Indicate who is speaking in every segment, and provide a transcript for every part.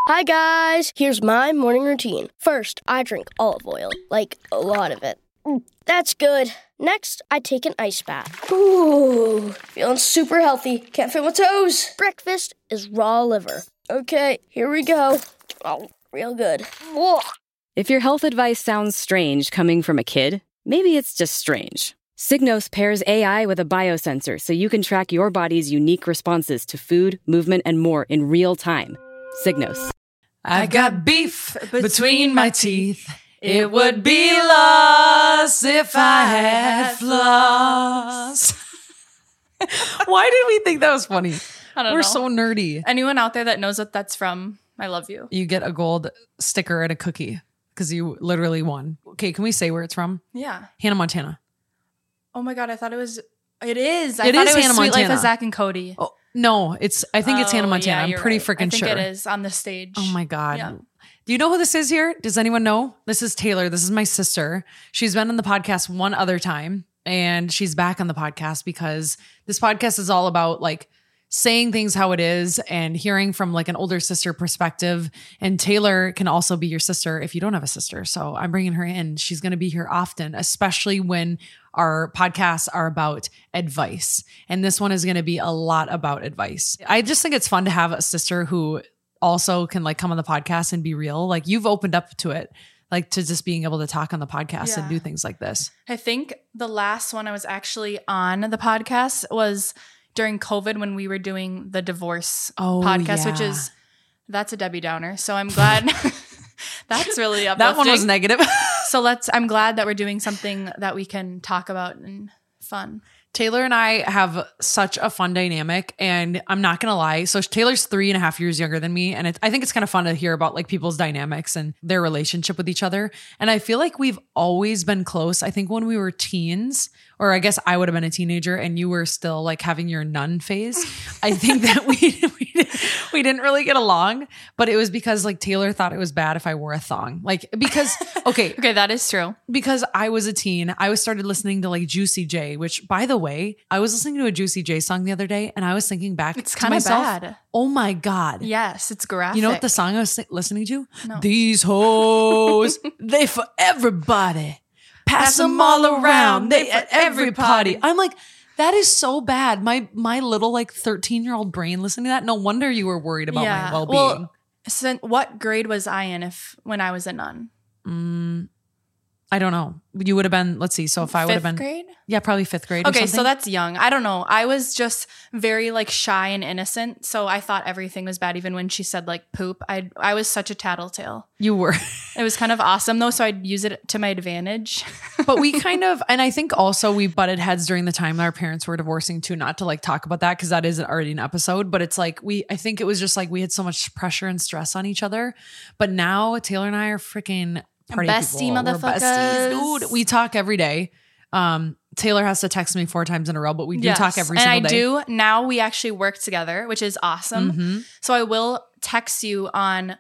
Speaker 1: Hi guys, here's my morning routine. First, I drink olive oil, like a lot of it. That's good. Next, I take an ice bath. Ooh, feeling super healthy. Can't feel my toes. Breakfast is raw liver. Okay, here we go. Oh, real good. Whoa.
Speaker 2: If your health advice sounds strange coming from a kid, maybe it's just strange. Signos pairs AI with a biosensor so you can track your body's unique responses to food, movement, and more in real time. Signos.
Speaker 3: I've got beef between my teeth. It would be lost if I had floss. Why did we think that was funny?
Speaker 4: I don't know.
Speaker 3: We're so nerdy.
Speaker 4: Anyone out there that knows what that's from, I love you.
Speaker 3: You get a gold sticker and a cookie because you literally won. Okay, can we say where it's from?
Speaker 4: Yeah.
Speaker 3: Hannah Montana.
Speaker 4: Oh my God, I thought it was. It is.
Speaker 3: It is Hannah
Speaker 4: Sweet
Speaker 3: Montana.
Speaker 4: Life of Zach and Cody.
Speaker 3: Oh, no, I think it's Hannah Montana.
Speaker 4: Yeah,
Speaker 3: I'm
Speaker 4: you're
Speaker 3: pretty
Speaker 4: right.
Speaker 3: freaking sure.
Speaker 4: I think it is on the stage.
Speaker 3: Oh my God.
Speaker 4: Yeah.
Speaker 3: Do you know who this is here? Does anyone know? This is Taylor. This is my sister. She's been on the podcast one other time and she's back on the podcast because this podcast is all about like saying things how it is and hearing from like an older sister perspective. And Taylor can also be your sister if you don't have a sister. So I'm bringing her in. She's going to be here often, especially when our podcasts are about advice. And this one is going to be a lot about advice. I just think it's fun to have a sister who also can like come on the podcast and be real. Like you've opened up to it, like to just being able to talk on the podcast and do things like this.
Speaker 4: I think the last one I was actually on the podcast was during COVID when we were doing the divorce podcast, which that's a Debbie Downer. So I'm glad that's really uplifting.
Speaker 3: That one was negative.
Speaker 4: So I'm glad that we're doing something that we can talk about and fun.
Speaker 3: Taylor and I have such a fun dynamic, and I'm not going to lie. So Taylor's 3.5 years younger than me. And I think it's kind of fun to hear about like people's dynamics and their relationship with each other. And I feel like we've always been close. I think when we were teens, or I guess I would have been a teenager and you were still like having your nun phase. I think that we didn't really get along, but it was because like Taylor thought it was bad if I wore a thong. Like, because, okay,
Speaker 4: that is true.
Speaker 3: Because I was a teen, I started listening to like Juicy J, which by the way, I was listening to a Juicy J song the other day and I was thinking back
Speaker 4: it's
Speaker 3: to
Speaker 4: kind of
Speaker 3: myself,
Speaker 4: bad.
Speaker 3: Oh my God.
Speaker 4: Yes, it's graphic.
Speaker 3: You know what the song I was listening to?
Speaker 4: No.
Speaker 3: These hoes, they for everybody. Pass them all around. They at every party. I'm like, that is so bad. My little like 13-year-old brain listening to that. No wonder you were worried about my well-being.
Speaker 4: Well, so what grade was I in when I was a nun?
Speaker 3: I don't know. You would have been, let's see. So if I would have been,
Speaker 4: 5th grade?
Speaker 3: Yeah, probably 5th grade.
Speaker 4: Okay,
Speaker 3: or something.
Speaker 4: so that's young. I don't know. I was just very like shy and innocent. So I thought everything was bad. Even when she said like poop, I was such a tattletale.
Speaker 3: You were.
Speaker 4: It was kind of awesome though. So I'd use it to my advantage.
Speaker 3: But we kind of, and I think also we butted heads during the time that our parents were divorcing too, not to like talk about that because that is already an episode, but it's like I think it was just like we had so much pressure and stress on each other. But now Taylor and I are freaking party
Speaker 4: bestie
Speaker 3: people.
Speaker 4: motherfuckers.
Speaker 3: We're besties. Dude, we talk every day. Taylor has to text me 4 times in a row, but we do talk every single day.
Speaker 4: And I do. Now we actually work together, which is awesome.
Speaker 3: Mm-hmm.
Speaker 4: So I will text you on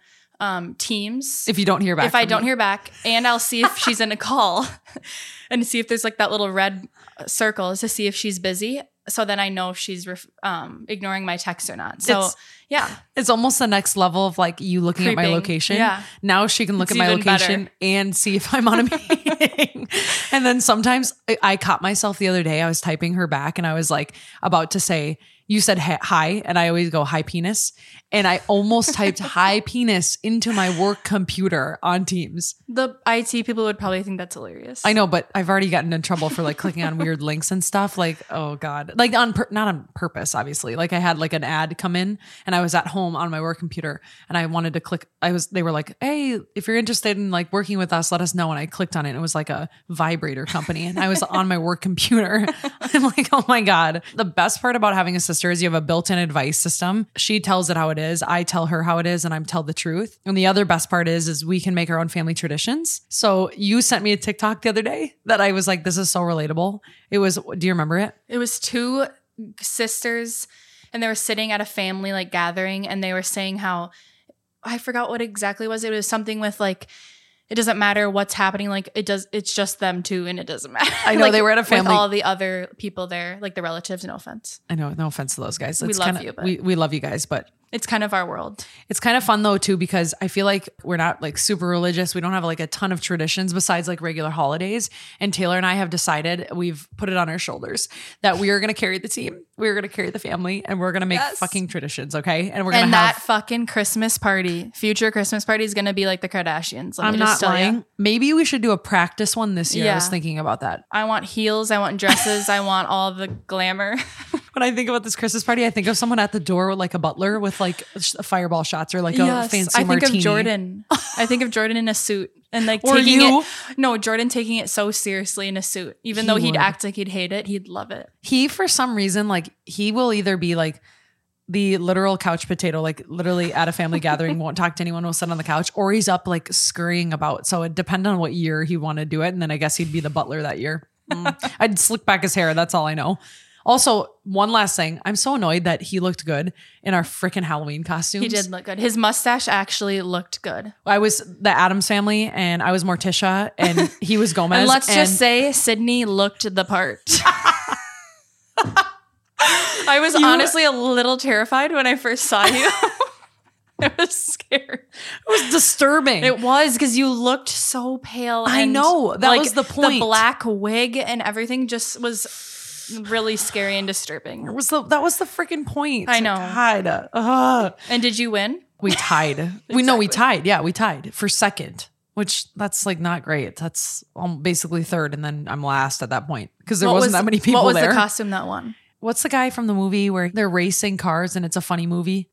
Speaker 4: Teams.
Speaker 3: If you don't hear back.
Speaker 4: If I don't hear back. And I'll see if she's in a call and see if there's like that little red circle to see if she's busy. So then I know if she's ignoring my text or not. So
Speaker 3: it's almost the next level of like you looking at my location.
Speaker 4: Yeah.
Speaker 3: Now she can look at my location and see if I'm on a meeting. And then sometimes I caught myself the other day. I was typing her back and I was like about to say, you said hi, and I always go hi penis. And I almost typed hi penis into my work computer on Teams.
Speaker 4: The IT people would probably think that's hilarious.
Speaker 3: I know, but I've already gotten in trouble for like clicking on weird links and stuff. Like, oh God, like not on purpose, obviously. Like I had like an ad come in and I was at home on my work computer and I wanted to click. They were like, hey, if you're interested in like working with us, let us know. And I clicked on it and it was like a vibrator company and I was on my work computer. I'm like, oh my God. The best part about having a sister is you have a built-in advice system. She tells it how it is. I tell her how it is and I tell the truth. And the other best part is we can make our own family traditions. So you sent me a TikTok the other day that I was like, this is so relatable. It was, do you remember it?
Speaker 4: It was 2 sisters and they were sitting at a family like gathering and they were saying how, I forgot what exactly it was. It was something with like, it doesn't matter what's happening. Like it's just them two and it doesn't matter.
Speaker 3: I know,
Speaker 4: like,
Speaker 3: they were at a family.
Speaker 4: With all the other people there, like the relatives, no offense.
Speaker 3: I know, no offense to those guys.
Speaker 4: We love you, but
Speaker 3: we love you guys, but
Speaker 4: It's kind of our world.
Speaker 3: It's kind of fun though too, because I feel like we're not like super religious. We don't have like a ton of traditions besides like regular holidays. And Taylor and I have decided, we've put it on our shoulders, that we are going to carry the team. We're going to carry the family, and we're going to make fucking traditions. Okay. And we're going to have
Speaker 4: that fucking Christmas party, future Christmas party is going to be like the Kardashians.
Speaker 3: I'm not lying. Maybe we should do a practice one this year. I was thinking about that.
Speaker 4: I want heels. I want dresses. I want all the glamour.
Speaker 3: When I think about this Christmas party, I think of someone at the door with like a butler with like fireball shots or like a fancy martini.
Speaker 4: I think of Jordan. I think of Jordan in a suit and like
Speaker 3: Or
Speaker 4: taking
Speaker 3: you.
Speaker 4: it. No, Jordan taking it so seriously in a suit. Even though he'd act like he'd hate it, he'd love it.
Speaker 3: He, for some reason, like he will either be like the literal couch potato, like literally at a family gathering, won't talk to anyone, will sit on the couch, or he's up like scurrying about. So it depends on what year he want to do it. And then I guess he'd be the butler that year. I'd slick back his hair. That's all I know. Also, one last thing. I'm so annoyed that he looked good in our freaking Halloween costumes.
Speaker 4: He did look good. His mustache actually looked good.
Speaker 3: I was the Addams Family and I was Morticia and he was Gomez.
Speaker 4: And let's just say Sydney looked the part. I was honestly a little terrified when I first saw you. I was scared.
Speaker 3: It was disturbing.
Speaker 4: It was, because you looked so pale.
Speaker 3: I
Speaker 4: and
Speaker 3: know. That was the point.
Speaker 4: The black wig and everything just was really scary and disturbing.
Speaker 3: That was the freaking point.
Speaker 4: I know.
Speaker 3: God.
Speaker 4: And did you win?
Speaker 3: We tied.
Speaker 4: Exactly.
Speaker 3: We tied. Yeah, we tied for second, which that's like not great. That's basically third, and then I'm last at that point because there wasn't that many people there.
Speaker 4: What was the costume that won?
Speaker 3: What's the guy from the movie where they're racing cars and it's a funny movie?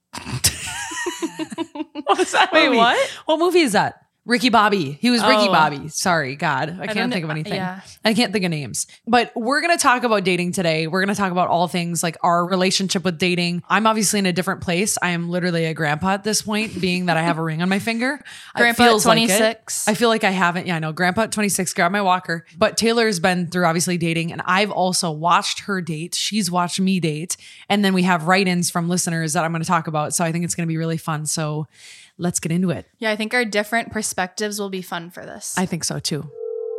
Speaker 3: What was that movie?
Speaker 4: Wait, what?
Speaker 3: What movie is that? Ricky Bobby. He was Ricky Bobby. Sorry, God. I can't think of anything.
Speaker 4: Yeah.
Speaker 3: I can't think of names. But we're going to talk about dating today. We're going to talk about all things like our relationship with dating. I'm obviously in a different place. I am literally a grandpa at this point, being that I have a ring on my finger.
Speaker 4: Grandpa at 26.
Speaker 3: I feel like I haven't. Yeah, I know. Grandpa at 26, grab my walker. But Taylor's been through obviously dating, and I've also watched her date. She's watched me date. And then we have write-ins from listeners that I'm going to talk about. So I think it's going to be really fun. So let's get into it.
Speaker 4: Yeah, I think our different perspectives will be fun for this.
Speaker 3: I think so too.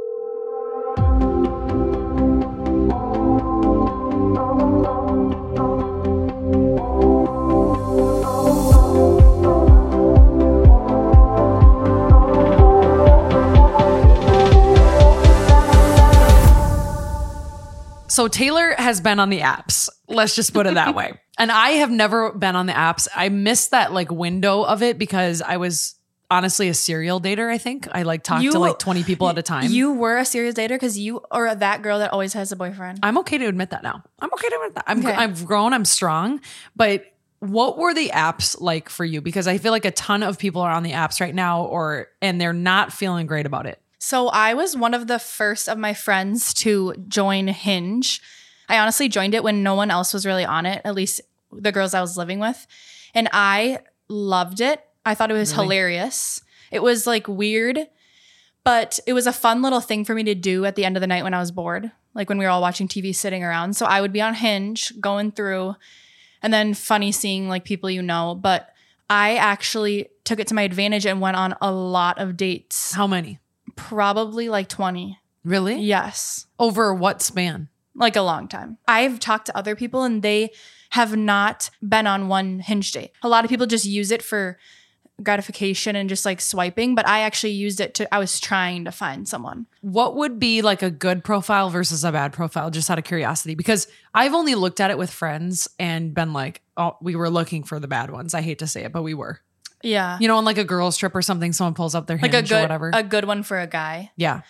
Speaker 3: So Taylor has been on the apps. Let's just put it that way. And I have never been on the apps. I missed that like window of it because I was honestly a serial dater, I think. I like talked to like 20 people at a time.
Speaker 4: You were a serial dater because you are that girl that always has a boyfriend.
Speaker 3: I'm okay to admit that now. I'm okay to admit that.
Speaker 4: Okay.
Speaker 3: I've grown, I'm strong. But what were the apps like for you? Because I feel like a ton of people are on the apps right now and they're not feeling great about it.
Speaker 4: So I was one of the first of my friends to join Hinge. I honestly joined it when no one else was really on it, at least the girls I was living with. And I loved it. I thought it was hilarious. It was like weird, but it was a fun little thing for me to do at the end of the night when I was bored, like when we were all watching TV sitting around. So I would be on Hinge going through, and then funny seeing like people you know. But I actually took it to my advantage and went on a lot of dates.
Speaker 3: How many?
Speaker 4: Probably like 20.
Speaker 3: Really?
Speaker 4: Yes.
Speaker 3: Over what span?
Speaker 4: Like a long time. I've talked to other people and they have not been on one Hinge date. A lot of people just use it for gratification and just like swiping, but I actually used it I was trying to find someone.
Speaker 3: What would be like a good profile versus a bad profile, just out of curiosity? Because I've only looked at it with friends and been like, oh, we were looking for the bad ones. I hate to say it, but we were.
Speaker 4: Yeah.
Speaker 3: You know, on like a girl's trip or something, someone pulls up their Hinge or whatever.
Speaker 4: A good one for a guy.
Speaker 3: Yeah.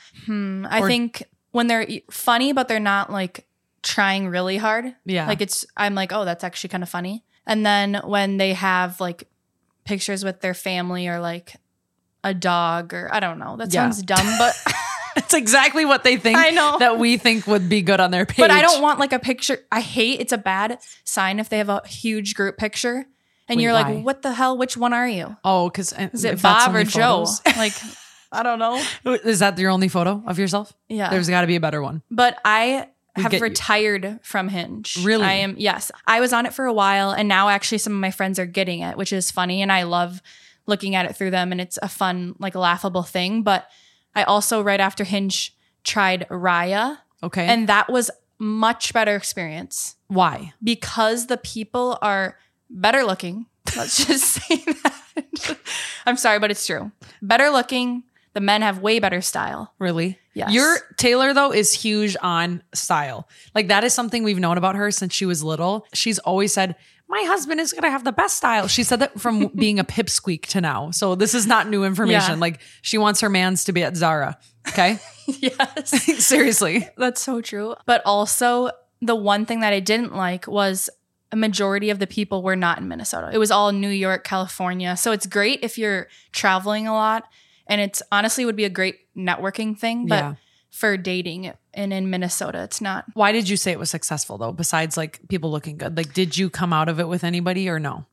Speaker 4: I think when they're funny, but they're not like trying really hard.
Speaker 3: Yeah.
Speaker 4: Like I'm like, oh, that's actually kind of funny. And then when they have like pictures with their family or like a dog or I don't know. That sounds dumb, but
Speaker 3: it's exactly what they think.
Speaker 4: I know.
Speaker 3: That we think would be good on their page.
Speaker 4: But I don't want like a picture. It's a bad sign if they have a huge group picture. And
Speaker 3: Wait,
Speaker 4: you're
Speaker 3: why?
Speaker 4: like, what the hell? Which one are you?
Speaker 3: Oh, because
Speaker 4: Is it Bob or Joe? Like, I don't know.
Speaker 3: Is that your only photo of yourself?
Speaker 4: Yeah.
Speaker 3: There's got to be a better one.
Speaker 4: But I have
Speaker 3: get you.
Speaker 4: retired from Hinge.
Speaker 3: Really?
Speaker 4: Yes. I was on it for a while and now actually some of my friends are getting it, which is funny. And I love looking at it through them and it's a fun, like laughable thing. But I also, right after Hinge, tried Raya.
Speaker 3: Okay.
Speaker 4: And that was much better experience.
Speaker 3: Why?
Speaker 4: Because the people are better looking. Let's just say that. I'm sorry, but it's true. Better looking. The men have way better style.
Speaker 3: Really?
Speaker 4: Yes.
Speaker 3: Your Taylor, though, is huge on style. Like, that is something we've known about her since she was little. She's always said, my husband is going to have the best style. She said that from being a pipsqueak to now. So this is not new information.
Speaker 4: Yeah.
Speaker 3: Like, she wants her mans to be at Zara. Okay?
Speaker 4: Yes.
Speaker 3: Seriously.
Speaker 4: That's so true. But also, the one thing that I didn't like was a majority of the people were not in Minnesota. It was all New York, California. So it's great if you're traveling a lot. And it's honestly would be a great networking thing. But
Speaker 3: Yeah.
Speaker 4: for dating and in Minnesota, it's not.
Speaker 3: Why did you say it was successful, though, besides like people looking good? Like, did you come out of it with anybody or no?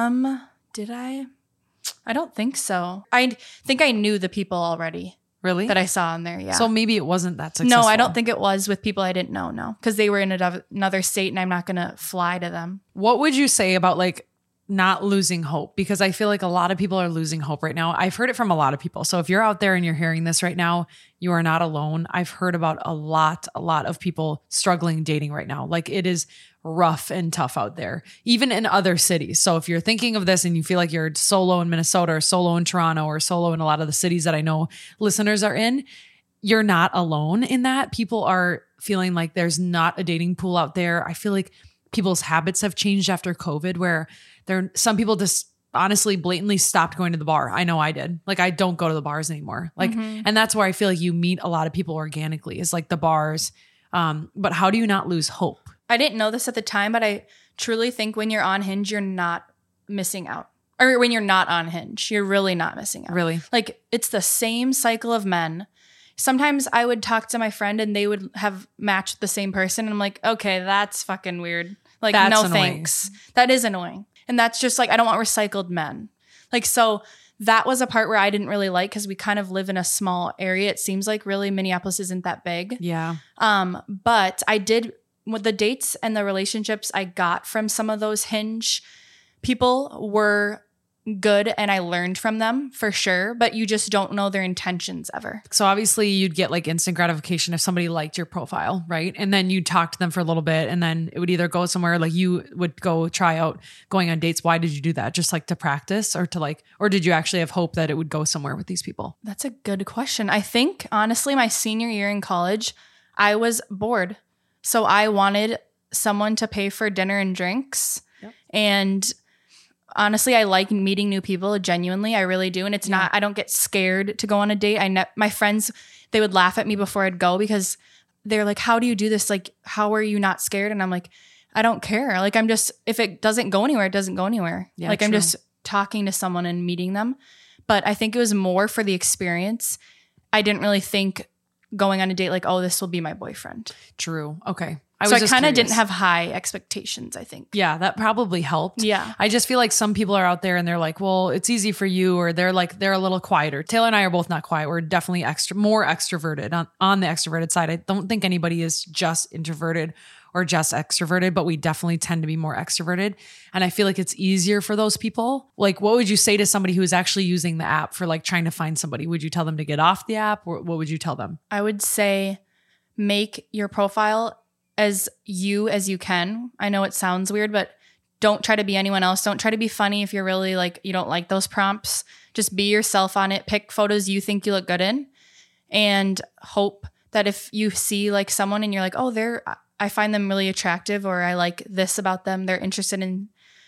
Speaker 4: Did I? I don't think so. I think I knew the people already
Speaker 3: Really?
Speaker 4: that I saw on there. Yeah.
Speaker 3: So maybe it wasn't that successful.
Speaker 4: no, I don't think it was with people I didn't know. No, because they were in another state, and I'm not gonna fly to them.
Speaker 3: What would you say about like not losing hope? Because I feel like a lot of people are losing hope right now. I've heard it from a lot of people. So if you're out there and you're hearing this right now, you are not alone. I've heard about a lot of people struggling dating right now. Like, it is rough and tough out there, even in other cities. So if you're thinking of this and you feel like you're solo in Minnesota or solo in Toronto or solo in a lot of the cities that I know listeners are in, you're not alone in that. People are feeling like there's not a dating pool out there. I feel like people's habits have changed after COVID, where some people just honestly blatantly stopped going to the bar. I know I did. Like, I don't go to the bars anymore. Like, and that's where I feel like you meet a lot of people organically, is like the bars. But how do you not lose hope?
Speaker 4: I didn't know this at the time, but I truly think when you're on Hinge, you're not missing out. Or when you're not on Hinge, you're really not missing out.
Speaker 3: Really?
Speaker 4: Like, it's the same cycle of men. Sometimes I would talk to my friend and they would have matched the same person. And I'm like, okay, that's fucking weird. Like,
Speaker 3: That's
Speaker 4: no
Speaker 3: annoying.
Speaker 4: thanks. That is annoying. And that's just like, I don't want recycled men. Like, so that was a part where I didn't really like, because we kind of live in a small area. It seems like really Minneapolis isn't that big.
Speaker 3: Yeah.
Speaker 4: But I did, with the dates and the relationships I got from some of those Hinge people were good, and I learned from them for sure, but you just don't know their intentions ever.
Speaker 3: So obviously you'd get like instant gratification if somebody liked your profile, right? And then you'd talk to them for a little bit, and then it would either go somewhere, like you would go try out going on dates. Why did you do that? Just like to practice, or to like, or did you actually have hope that it would go somewhere with these people?
Speaker 4: That's a good question. I think honestly, my senior year in college, I was bored. So I wanted someone to pay for dinner and drinks.
Speaker 3: Yep.
Speaker 4: And honestly, I like meeting new people. Genuinely, I really do. And it's not, I don't get scared to go on a date. My friends, they would laugh at me before I'd go, because they're like, how do you do this? Like, how are you not scared? And I'm like, I don't care. Like, I'm just, if it doesn't go anywhere, it doesn't go anywhere.
Speaker 3: Yeah,
Speaker 4: like, I'm
Speaker 3: true.
Speaker 4: just talking to someone and meeting them. But I think it was more for the experience. I didn't really think going on a date like, oh, this will be my boyfriend.
Speaker 3: True. Okay.
Speaker 4: So I kind of didn't have high expectations, I think.
Speaker 3: Yeah, that probably helped.
Speaker 4: Yeah.
Speaker 3: I just feel like some people are out there and they're like, well, it's easy for you, or they're a little quieter. Taylor and I are both not quiet. We're definitely more extroverted on the extroverted side. I don't think anybody is just introverted or just extroverted, but we definitely tend to be more extroverted. And I feel like it's easier for those people. Like, what would you say to somebody who is actually using the app for like trying to find somebody? Would you tell them to get off the app, or what would you tell them?
Speaker 4: I would say make your profile as you can. I know it sounds weird, but don't try to be anyone else. Don't try to be funny if you're really like, you don't like those prompts. Just be yourself on it. Pick photos you think you look good in, and hope that if you see like someone and you're like, oh, I find them really attractive, or I like this about them, they're interested in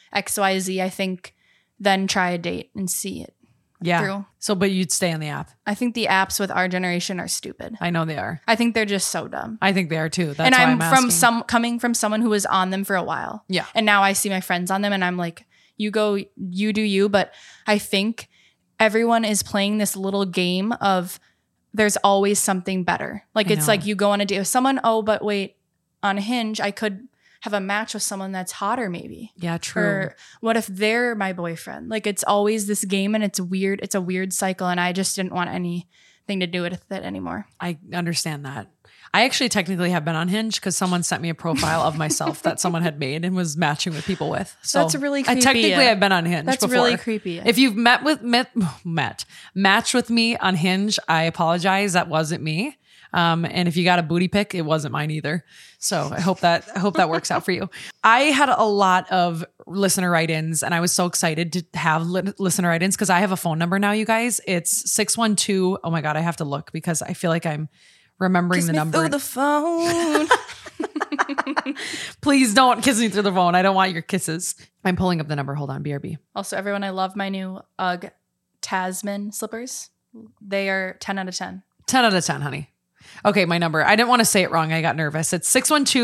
Speaker 4: XYZ, I think then try a date and see it through.
Speaker 3: So, but you'd stay on the app.
Speaker 4: I think the apps with our generation are stupid.
Speaker 3: I know they are.
Speaker 4: I think they're just so dumb.
Speaker 3: I think they are too. That's
Speaker 4: and
Speaker 3: why
Speaker 4: I'm
Speaker 3: asking.
Speaker 4: coming from someone who was on them for a while.
Speaker 3: Yeah.
Speaker 4: And now I see my friends on them and I'm like, you go, you do you. But I think everyone is playing this little game of there's always something better. Like, it's like you go on a date with someone. Oh, but wait, on Hinge, I could have a match with someone that's hotter maybe.
Speaker 3: Yeah, true.
Speaker 4: Or what if they're my boyfriend? Like, it's always this game, and it's weird. It's a weird cycle, and I just didn't want anything to do with it anymore.
Speaker 3: I understand that. I actually technically have been on Hinge because someone sent me a profile of myself that someone had made and was matching with people with. So
Speaker 4: That's really creepy.
Speaker 3: Technically, I've been on Hinge
Speaker 4: That's
Speaker 3: before.
Speaker 4: really creepy.
Speaker 3: If you've matched with me on Hinge, I apologize. That wasn't me. And if you got a booty pic, it wasn't mine either. So I hope that works out for you. I had a lot of listener write-ins, and I was so excited to have listener write-ins because I have a phone number now, you guys. It's 612. Oh my God, I have to look because I feel like I'm remembering
Speaker 4: Kiss
Speaker 3: the
Speaker 4: me
Speaker 3: number.
Speaker 4: through the phone.
Speaker 3: Please don't kiss me through the phone. I don't want your kisses. I'm pulling up the number. Hold on, BRB.
Speaker 4: Also, everyone, I love my new UGG Tasman slippers. They are 10 out of 10.
Speaker 3: 10 out of 10, honey. Okay, my number. I didn't want to say it wrong. I got nervous. It's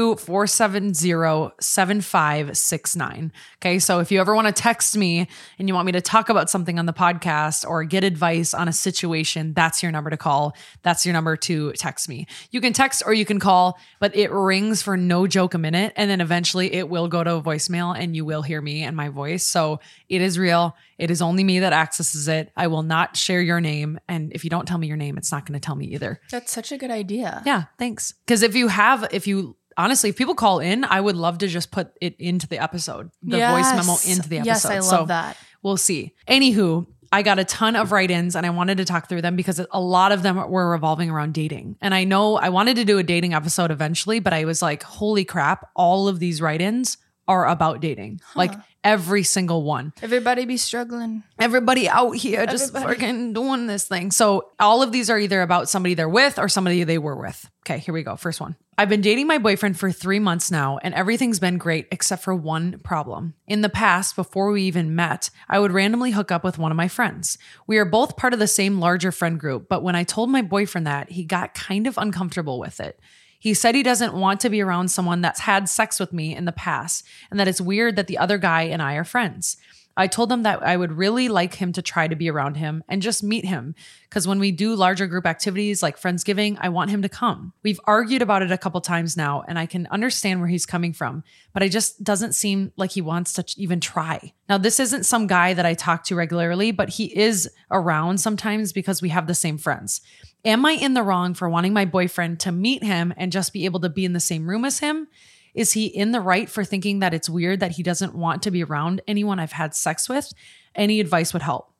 Speaker 3: 612-470-7569. Okay, so if you ever want to text me and you want me to talk about something on the podcast or get advice on a situation, that's your number to call. That's your number to text me. You can text or you can call, but it rings for no joke a minute. And then eventually it will go to a voicemail and you will hear me and my voice. So it is real. It is only me that accesses it. I will not share your name. And if you don't tell me your name, it's not going to tell me either.
Speaker 4: That's such a good idea.
Speaker 3: Yeah, thanks. Because honestly, if people call in, I would love to just put it into the episode, the voice memo into the episode.
Speaker 4: Yes, I love that.
Speaker 3: We'll see. Anywho, I got a ton of write-ins and I wanted to talk through them because a lot of them were revolving around dating. And I know I wanted to do a dating episode eventually, but I was like, holy crap, all of these write-ins are about dating. Like every single one.
Speaker 4: Everybody be struggling.
Speaker 3: Everybody out here just fucking doing this thing. So all of these are either about somebody they're with or somebody they were with. Okay, here we go. First one. I've been dating my boyfriend for 3 months now, and everything's been great except for one problem. In the past, before we even met, I would randomly hook up with one of my friends. We are both part of the same larger friend group, but when I told my boyfriend that, he got kind of uncomfortable with it. He said he doesn't want to be around someone that's had sex with me in the past and that it's weird that the other guy and I are friends. I told him that I would really like him to try to be around him and just meet him because when we do larger group activities like Friendsgiving, I want him to come. We've argued about it a couple times now and I can understand where he's coming from, but it just doesn't seem like he wants to even try. Now, this isn't some guy that I talk to regularly, but he is around sometimes because we have the same friends. Am I in the wrong for wanting my boyfriend to meet him and just be able to be in the same room as him? Is he in the right for thinking that it's weird that he doesn't want to be around anyone I've had sex with? Any advice would help.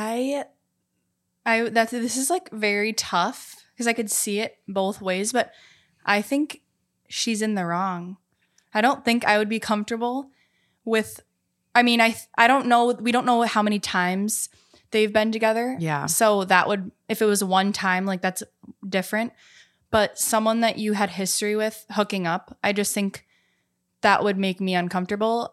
Speaker 4: This is like very tough because I could see it both ways, but I think she's in the wrong. I don't think I would be comfortable with, I don't know. We don't know how many times they've been together.
Speaker 3: Yeah.
Speaker 4: So that would, if it was one time, like that's different. But someone that you had history with hooking up, I just think that would make me uncomfortable.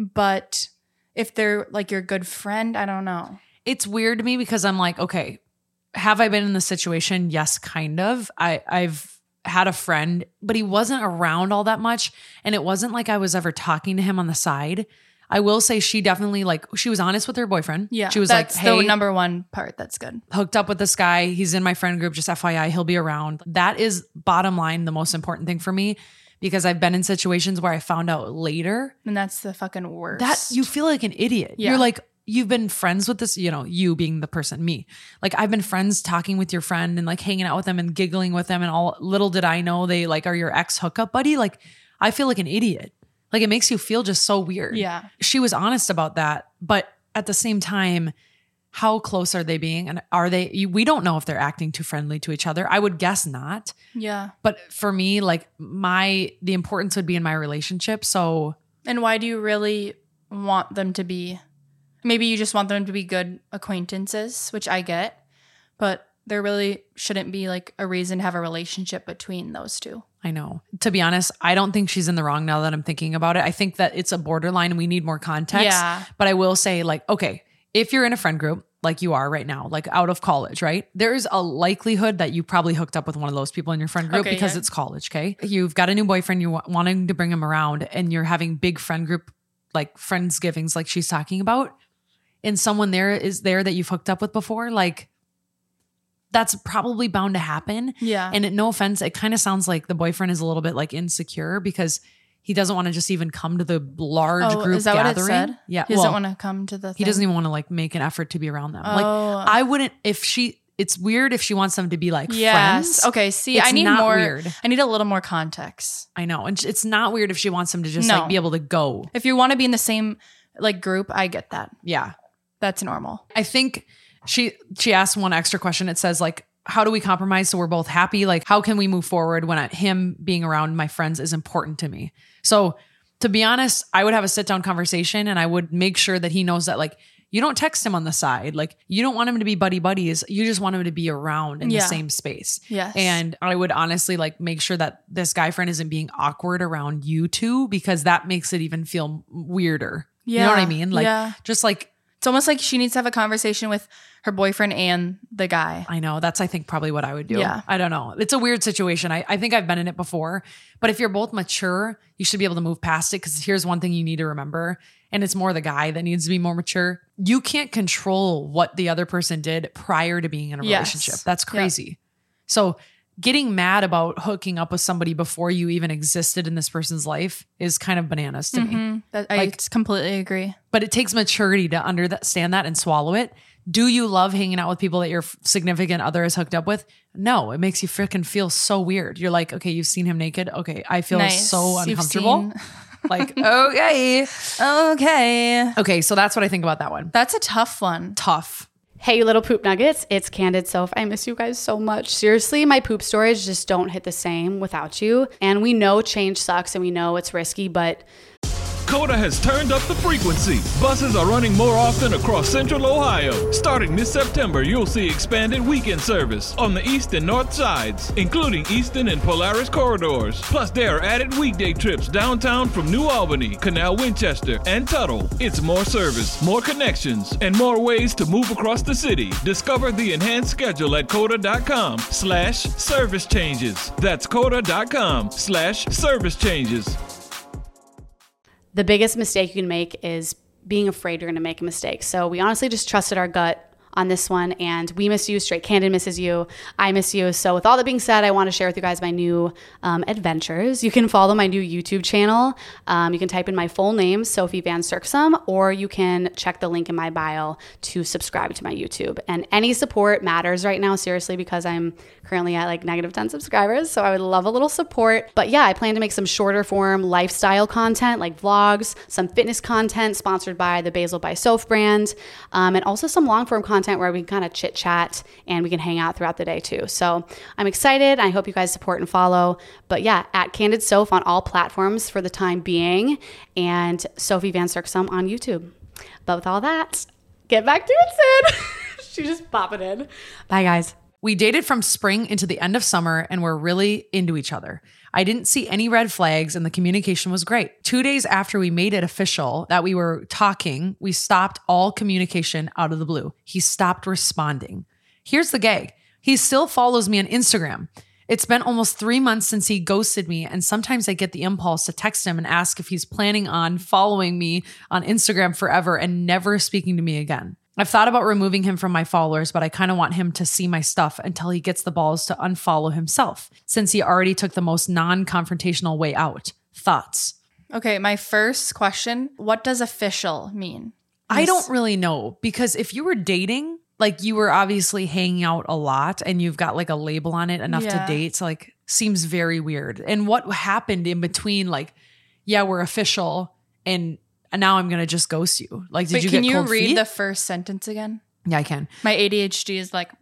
Speaker 4: But if they're like your good friend, I don't know.
Speaker 3: It's weird to me because I'm like, okay, have I been in this situation? Yes, kind of. I've had a friend, but he wasn't around all that much. And it wasn't like I was ever talking to him on the side. I will say she definitely she was honest with her boyfriend.
Speaker 4: Yeah.
Speaker 3: She was
Speaker 4: that's
Speaker 3: like, hey,
Speaker 4: the number one part. That's good.
Speaker 3: Hooked up with this guy. He's in my friend group. Just FYI, he'll be around. That is bottom line, the most important thing for me because I've been in situations where I found out later.
Speaker 4: And that's the fucking worst.
Speaker 3: That you feel like an idiot.
Speaker 4: Yeah.
Speaker 3: You're like, you've been friends with this, you being the person, me. Like I've been friends talking with your friend and like hanging out with them and giggling with them and all. Little did I know they like are your ex hookup buddy. Like I feel like an idiot. Like it makes you feel just so weird.
Speaker 4: Yeah.
Speaker 3: She was honest about that. But at the same time, how close are they being? And we don't know if they're acting too friendly to each other. I would guess not.
Speaker 4: Yeah.
Speaker 3: But for me, like the importance would be in my relationship. So.
Speaker 4: And why do you really want them to be, maybe you just want them to be good acquaintances, which I get, but there really shouldn't be like a reason to have a relationship between those two.
Speaker 3: I know. To be honest, I don't think she's in the wrong now that I'm thinking about it. I think that it's a borderline and we need more context.
Speaker 4: Yeah.
Speaker 3: But I will say like, okay, if you're in a friend group like you are right now, like out of college, right? There's a likelihood that you probably hooked up with one of those people in your friend group because it's college, okay? You've got a new boyfriend, you're wanting to bring him around and you're having big friend group, like Friendsgivings like she's talking about. And someone is there that you've hooked up with before, like that's probably bound to happen.
Speaker 4: Yeah.
Speaker 3: And no offense, it kind of sounds like the boyfriend is a little bit like insecure because he doesn't want to just even come to the large group
Speaker 4: is that
Speaker 3: gathering.
Speaker 4: What it said?
Speaker 3: Yeah.
Speaker 4: He doesn't want to come to the thing?
Speaker 3: He doesn't even want to like make an effort to be around them. Like I wouldn't, it's weird if she wants them to be like friends.
Speaker 4: Okay. See,
Speaker 3: it's
Speaker 4: I need
Speaker 3: not
Speaker 4: more.
Speaker 3: Weird.
Speaker 4: I need a little more context.
Speaker 3: I know. And it's not weird if she wants them to just like be able to go.
Speaker 4: If you want to be in the same like group, I get that.
Speaker 3: Yeah.
Speaker 4: That's normal.
Speaker 3: I think she asked one extra question. It says like, how do we compromise so we're both happy? Like, how can we move forward when him being around my friends is important to me? So to be honest, I would have a sit down conversation and I would make sure that he knows that like, you don't text him on the side. Like you don't want him to be buddy buddies. You just want him to be around in the same space.
Speaker 4: Yes.
Speaker 3: And I would honestly like make sure that this guy friend isn't being awkward around you two, because that makes it even feel weirder.
Speaker 4: Yeah.
Speaker 3: You know what I mean? Like just like,
Speaker 4: it's almost like she needs to have a conversation with her boyfriend and the guy.
Speaker 3: I know. That's, I think, probably what I would do.
Speaker 4: Yeah.
Speaker 3: I don't know. It's a weird situation. I think I've been in it before. But if you're both mature, you should be able to move past it. Because here's one thing you need to remember. And it's more the guy that needs to be more mature. You can't control what the other person did prior to being in a relationship. That's crazy. So getting mad about hooking up with somebody before you even existed in this person's life is kind of bananas to me.
Speaker 4: I completely agree.
Speaker 3: But it takes maturity to understand that and swallow it. Do you love hanging out with people that your significant other is hooked up with? No, it makes you freaking feel so weird. You're like, okay, you've seen him naked. Okay, I feel so uncomfortable. Like, okay. Okay, so that's what I think about that one.
Speaker 4: That's a tough one.
Speaker 3: Tough.
Speaker 5: Hey, you little poop nuggets. It's Candid Soph. I miss you guys so much. Seriously, my poop stories just don't hit the same without you. And we know change sucks and we know it's risky, but
Speaker 6: COTA has turned up the frequency. Buses are running more often across Central Ohio. Starting this September, you'll see expanded weekend service on the east and north sides, including Easton and Polaris corridors. Plus, there are added weekday trips downtown from New Albany, Canal Winchester, and Tuttle. It's more service, more connections, and more ways to move across the city. Discover the enhanced schedule at COTA.com/service changes. That's COTA.com/service changes.
Speaker 5: the biggest mistake you can make is being afraid you're going to make a mistake. So we honestly just trusted our gut on this one, and we miss you. Straight Candid misses you. I miss you. So with all that being said, I want to share with you guys my new adventures. You can follow my new YouTube channel. You can type in my full name, Sophie Van Cirksum, or you can check the link in my bio to subscribe to my YouTube. And any support matters right now, seriously, because I'm currently at like -10 subscribers. So I would love a little support. But yeah, I plan to make some shorter form lifestyle content like vlogs, some fitness content sponsored by the Basil by Soph brand, and also some long form content where we can kind of chit chat and we can hang out throughout the day too. So I'm excited. I hope you guys support and follow. But yeah, at Candid Soph on all platforms for the time being, and Sophie Van Cirksum on YouTube. But with all that, get back to it, Sid. She just pop it in. Bye, guys.
Speaker 3: We dated from spring into the end of summer and were really into each other. I didn't see any red flags and the communication was great. 2 days after we made it official that we were talking, we stopped all communication out of the blue. He stopped responding. Here's the gag. He still follows me on Instagram. It's been almost 3 months since he ghosted me, and sometimes I get the impulse to text him and ask if he's planning on following me on Instagram forever and never speaking to me again. I've thought about removing him from my followers, but I kind of want him to see my stuff until he gets the balls to unfollow himself, since he already took the most non-confrontational way out. Thoughts?
Speaker 4: Okay, my first question, what does official mean?
Speaker 3: I don't really know, because if you were dating, like you were obviously hanging out a lot and you've got like a label on it enough to date, so like seems very weird. And what happened in between, like, yeah, we're official and now I'm going to just ghost you. Like, did you get cold feet?
Speaker 4: Can you read the first sentence again?
Speaker 3: Yeah, I can.
Speaker 4: My ADHD is like,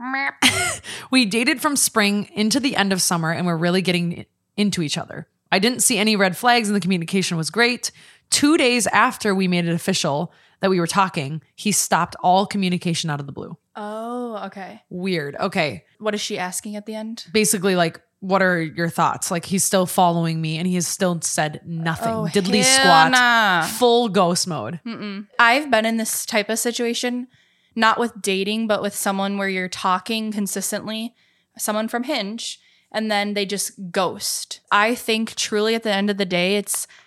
Speaker 3: we dated from spring into the end of summer and we're really getting into each other. I didn't see any red flags and the communication was great. 2 days after we made it official that we were talking, he stopped all communication out of the blue.
Speaker 4: Oh, okay.
Speaker 3: Weird. Okay.
Speaker 4: What is she asking at the end?
Speaker 3: Basically, like, what are your thoughts? Like, he's still following me and he has still said nothing.
Speaker 4: Oh,
Speaker 3: Diddly
Speaker 4: hell
Speaker 3: squat.
Speaker 4: nah.
Speaker 3: Full ghost mode.
Speaker 4: I've been in this type of situation, not with dating, but with someone where you're talking consistently, someone from Hinge, and then they just ghost. I think truly at the end of the day,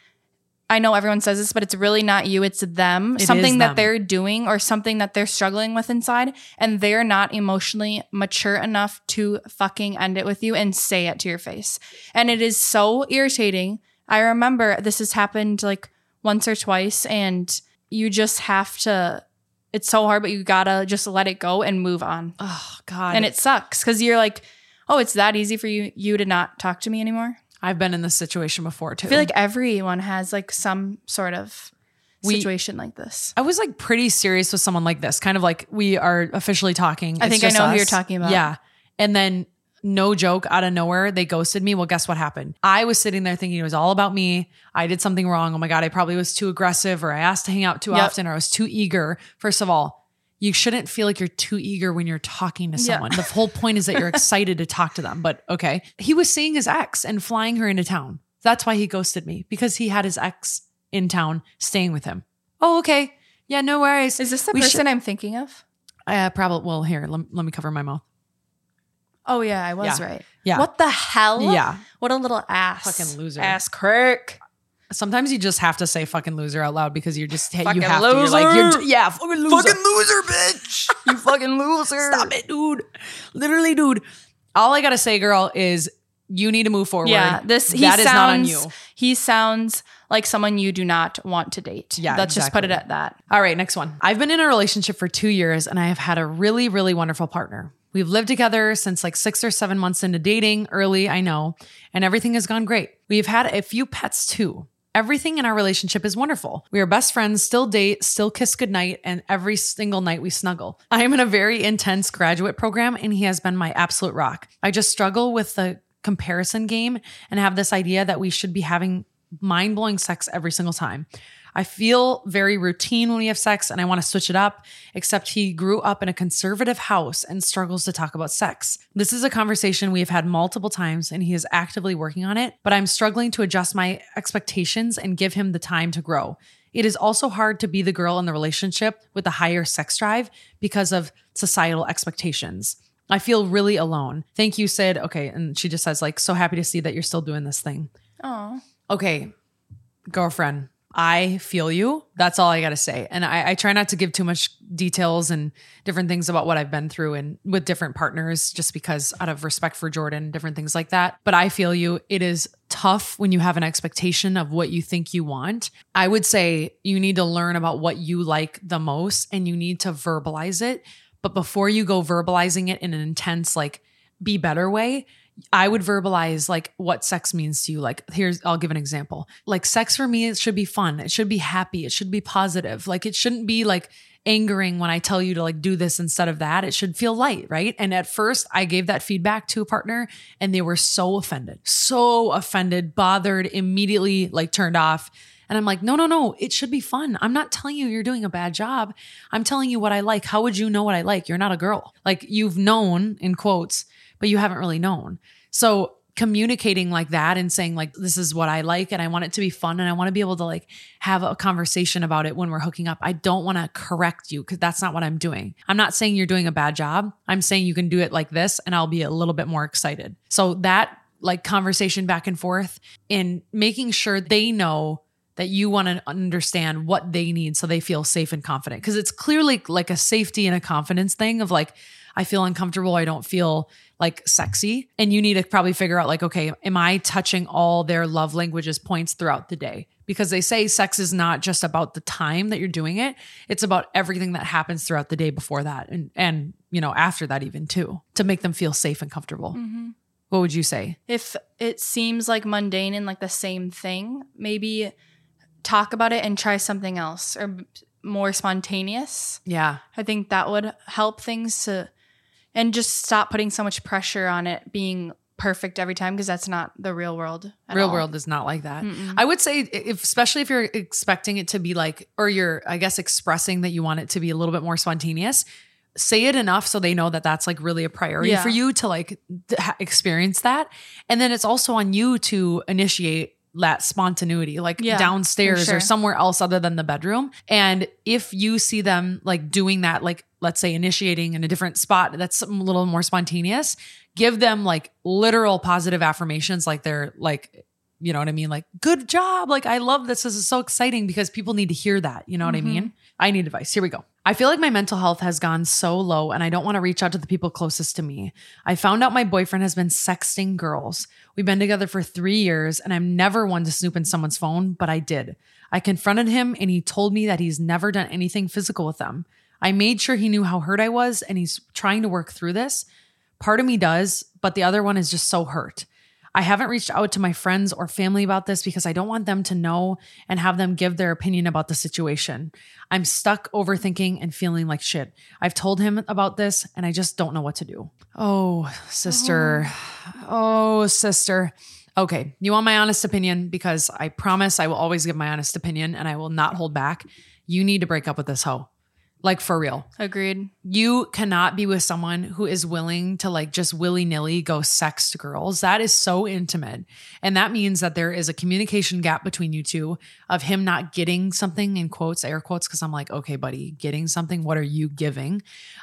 Speaker 4: I know everyone says this, but it's really not you, it's them.
Speaker 3: It is
Speaker 4: something that
Speaker 3: them.
Speaker 4: they're doing or something that they're struggling with inside, and they're not emotionally mature enough to fucking end it with you and say it to your face. And it is so irritating. I remember this has happened like once or twice, and you just have to, it's so hard, but you gotta just let it go and move on.
Speaker 3: Oh, God.
Speaker 4: And it sucks because you're like, oh, it's that easy for you to not talk to me anymore.
Speaker 3: I've been in this situation before too.
Speaker 4: I feel like everyone has like some sort of situation like this.
Speaker 3: I was like pretty serious with someone like this, kind of like we are officially talking.
Speaker 4: I
Speaker 3: It's
Speaker 4: think I
Speaker 3: just
Speaker 4: know who
Speaker 3: us.
Speaker 4: you're talking about.
Speaker 3: Yeah. And then no joke, out of nowhere, they ghosted me. Well, guess what happened? I was sitting there thinking it was all about me. I did something wrong. Oh my God, I probably was too aggressive, or I asked to hang out too often, or I was too eager. First of all, you shouldn't feel like you're too eager when you're talking to someone. The whole point is that you're excited to talk to them. But okay. He was seeing his ex and flying her into town. That's why he ghosted me, because he had his ex in town staying with him. Oh, okay. Yeah, no worries.
Speaker 4: Is this the person I'm thinking of?
Speaker 3: Probably. Well, here, let me cover my mouth.
Speaker 4: Oh yeah, I was right.
Speaker 3: Yeah.
Speaker 4: What the hell?
Speaker 3: Yeah.
Speaker 4: What a little ass.
Speaker 3: Fucking loser.
Speaker 4: Ass crick.
Speaker 3: Sometimes you just have to say fucking loser out loud because you're just,
Speaker 4: Fucking
Speaker 3: you have
Speaker 4: loser.
Speaker 3: to. You're like, yeah, fucking loser.
Speaker 4: Fucking loser, bitch. You fucking loser.
Speaker 3: Stop it, dude. Literally, dude. All I got to say, girl, is you need to move forward.
Speaker 4: Yeah, that is not on you. He sounds like someone you do not want to date.
Speaker 3: Yeah,
Speaker 4: let's just put it at that.
Speaker 3: All right, next one. I've been in a relationship for 2 years and I have had a really, really wonderful partner. We've lived together since like 6 or 7 months into dating, early, I know, and everything has gone great. We've had a few pets too. Everything in our relationship is wonderful. We are best friends, still date, still kiss goodnight, and every single night we snuggle. I am in a very intense graduate program and he has been my absolute rock. I just struggle with the comparison game and have this idea that we should be having mind-blowing sex every single time. I feel very routine when we have sex and I want to switch it up, except he grew up in a conservative house and struggles to talk about sex. This is a conversation we have had multiple times and he is actively working on it, but I'm struggling to adjust my expectations and give him the time to grow. It is also hard to be the girl in the relationship with the higher sex drive because of societal expectations. I feel really alone. Thank you, Sid. Okay. And she just says like, so happy to see that you're still doing this thing.
Speaker 4: Oh.
Speaker 3: Okay. Girlfriend, I feel you. That's all I got to say. And I try not to give too much details and different things about what I've been through and with different partners, just because out of respect for Jordan, different things like that. But I feel you. It is tough when you have an expectation of what you think you want. I would say you need to learn about what you like the most and you need to verbalize it. But before you go verbalizing it in an intense, like, be better way, I would verbalize like what sex means to you. Like, I'll give an example. Like, sex for me, it should be fun. It should be happy. It should be positive. Like, it shouldn't be like angering when I tell you to like do this instead of that. It should feel light, right? And at first I gave that feedback to a partner and they were so offended, bothered, immediately like turned off. And I'm like, no, it should be fun. I'm not telling you you're doing a bad job. I'm telling you what I like. How would you know what I like? You're not a girl. Like, you've known in quotes, but you haven't really known. So communicating like that and saying like, this is what I like and I want it to be fun and I want to be able to like have a conversation about it when we're hooking up. I don't want to correct you because that's not what I'm doing. I'm not saying you're doing a bad job. I'm saying you can do it like this and I'll be a little bit more excited. So that like conversation back and forth and making sure they know that you want to understand what they need so they feel safe and confident. Because it's clearly like a safety and a confidence thing of like, I feel uncomfortable. I don't feel like sexy. And you need to probably figure out like, okay, am I touching all their love languages points throughout the day? Because they say sex is not just about the time that you're doing it. It's about everything that happens throughout the day before that. And you know, after that even too, to make them feel safe and comfortable. Mm-hmm. What would you say?
Speaker 4: If it seems like mundane and like the same thing, maybe talk about it and try something else or more spontaneous.
Speaker 3: Yeah.
Speaker 4: I think that would help things to, and just stop putting so much pressure on it being perfect every time, because that's not the real world.
Speaker 3: Real world is not like that. Mm-mm. I would say especially if you're expecting it to be like, or you're, I guess, expressing that you want it to be a little bit more spontaneous, say it enough so they know that that's like really a priority for you to like experience that. And then it's also on you to initiate that spontaneity, like downstairs or somewhere else other than the bedroom. And if you see them like doing that, like let's say initiating in a different spot, that's a little more spontaneous, give them like literal positive affirmations. Like they're like, you know what I mean? Like, good job. Like, I love this. This is so exciting, because people need to hear that. You know what I mean? I need advice. Here we go. I feel like my mental health has gone so low and I don't want to reach out to the people closest to me. I found out my boyfriend has been sexting girls. We've been together for 3 years and I'm never one to snoop in someone's phone, but I did. I confronted him and he told me that he's never done anything physical with them. I made sure he knew how hurt I was and he's trying to work through this. Part of me does, but the other one is just so hurt. I haven't reached out to my friends or family about this because I don't want them to know and have them give their opinion about the situation. I'm stuck overthinking and feeling like shit. I've told him about this and I just don't know what to do. Oh, sister. Oh, sister. Okay. You want my honest opinion? Because I promise I will always give my honest opinion and I will not hold back. You need to break up with this hoe. Like for real.
Speaker 4: Agreed.
Speaker 3: You cannot be with someone who is willing to like just willy-nilly go sext girls. That is so intimate. And that means that there is a communication gap between you two of him not getting something, in quotes, air quotes, because I'm like, okay, buddy, getting something. What are you giving?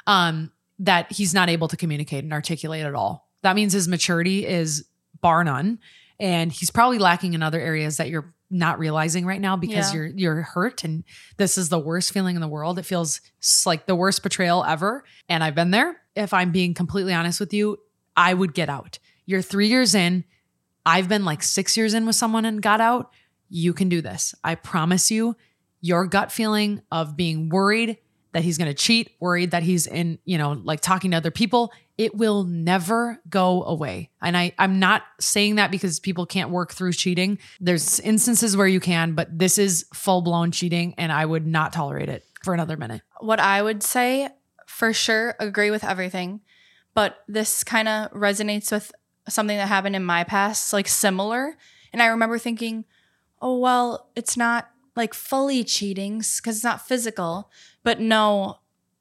Speaker 3: That he's not able to communicate and articulate at all. That means his maturity is bar none. And he's probably lacking in other areas that you're not realizing right now because you're hurt and this is the worst feeling in the world. It feels like the worst betrayal ever. And I've been there. If I'm being completely honest with you, I would get out. You're 3 years in. I've been like 6 years in with someone and got out. You can do this. I promise you, your gut feeling of being worried that he's going to cheat, worried that he's in, like talking to other people, it will never go away. And I'm not saying that because people can't work through cheating. There's instances where you can, but this is full-blown cheating and I would not tolerate it for another minute.
Speaker 4: What I would say, for sure, agree with everything. But this kind of resonates with something that happened in my past, like similar. And I remember thinking, oh, well, it's not like fully cheating because it's not physical. But no,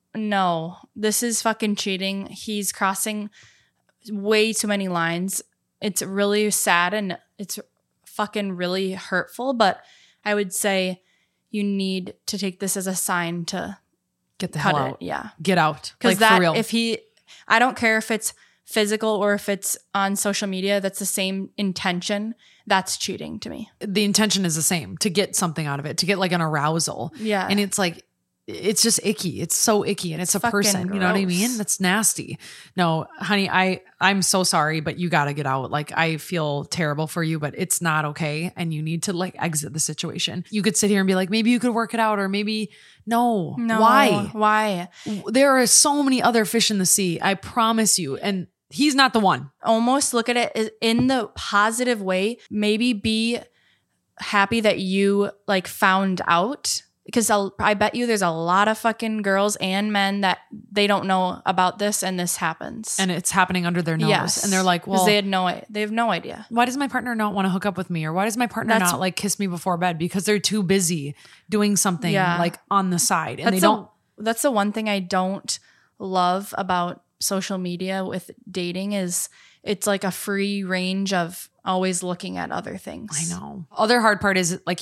Speaker 4: this is fucking cheating. He's crossing way too many lines. It's really sad and it's fucking really hurtful. But I would say you need to take this as a sign to
Speaker 3: get the hell out.
Speaker 4: Yeah.
Speaker 3: Get out.
Speaker 4: Because
Speaker 3: like, for real.
Speaker 4: I don't care if it's physical or if it's on social media, that's the same intention. That's cheating to me.
Speaker 3: The intention is the same, to get something out of it, to get like an arousal.
Speaker 4: Yeah.
Speaker 3: And it's like, it's just icky. It's so icky. And it's a person, you know what I mean? That's nasty. No, honey, I'm so sorry, but you got to get out. Like, I feel terrible for you, but it's not okay. And you need to like exit the situation. You could sit here and be like, maybe you could work it out, or maybe no. Why? There are so many other fish in the sea. I promise you. And he's not the one.
Speaker 4: Almost look at it in the positive way. Maybe be happy that you like found out. Because I bet you there's a lot of fucking girls and men that they don't know about this and this happens.
Speaker 3: And it's happening under their nose. Yes. And they're like, well,
Speaker 4: they have no idea.
Speaker 3: Why does my partner not want to hook up with me? Or why does my partner not like kiss me before bed? Because they're too busy doing something like on the side. And
Speaker 4: that's the one thing I don't love about social media with dating is it's like a free range of always looking at other things.
Speaker 3: I know. Other hard part is like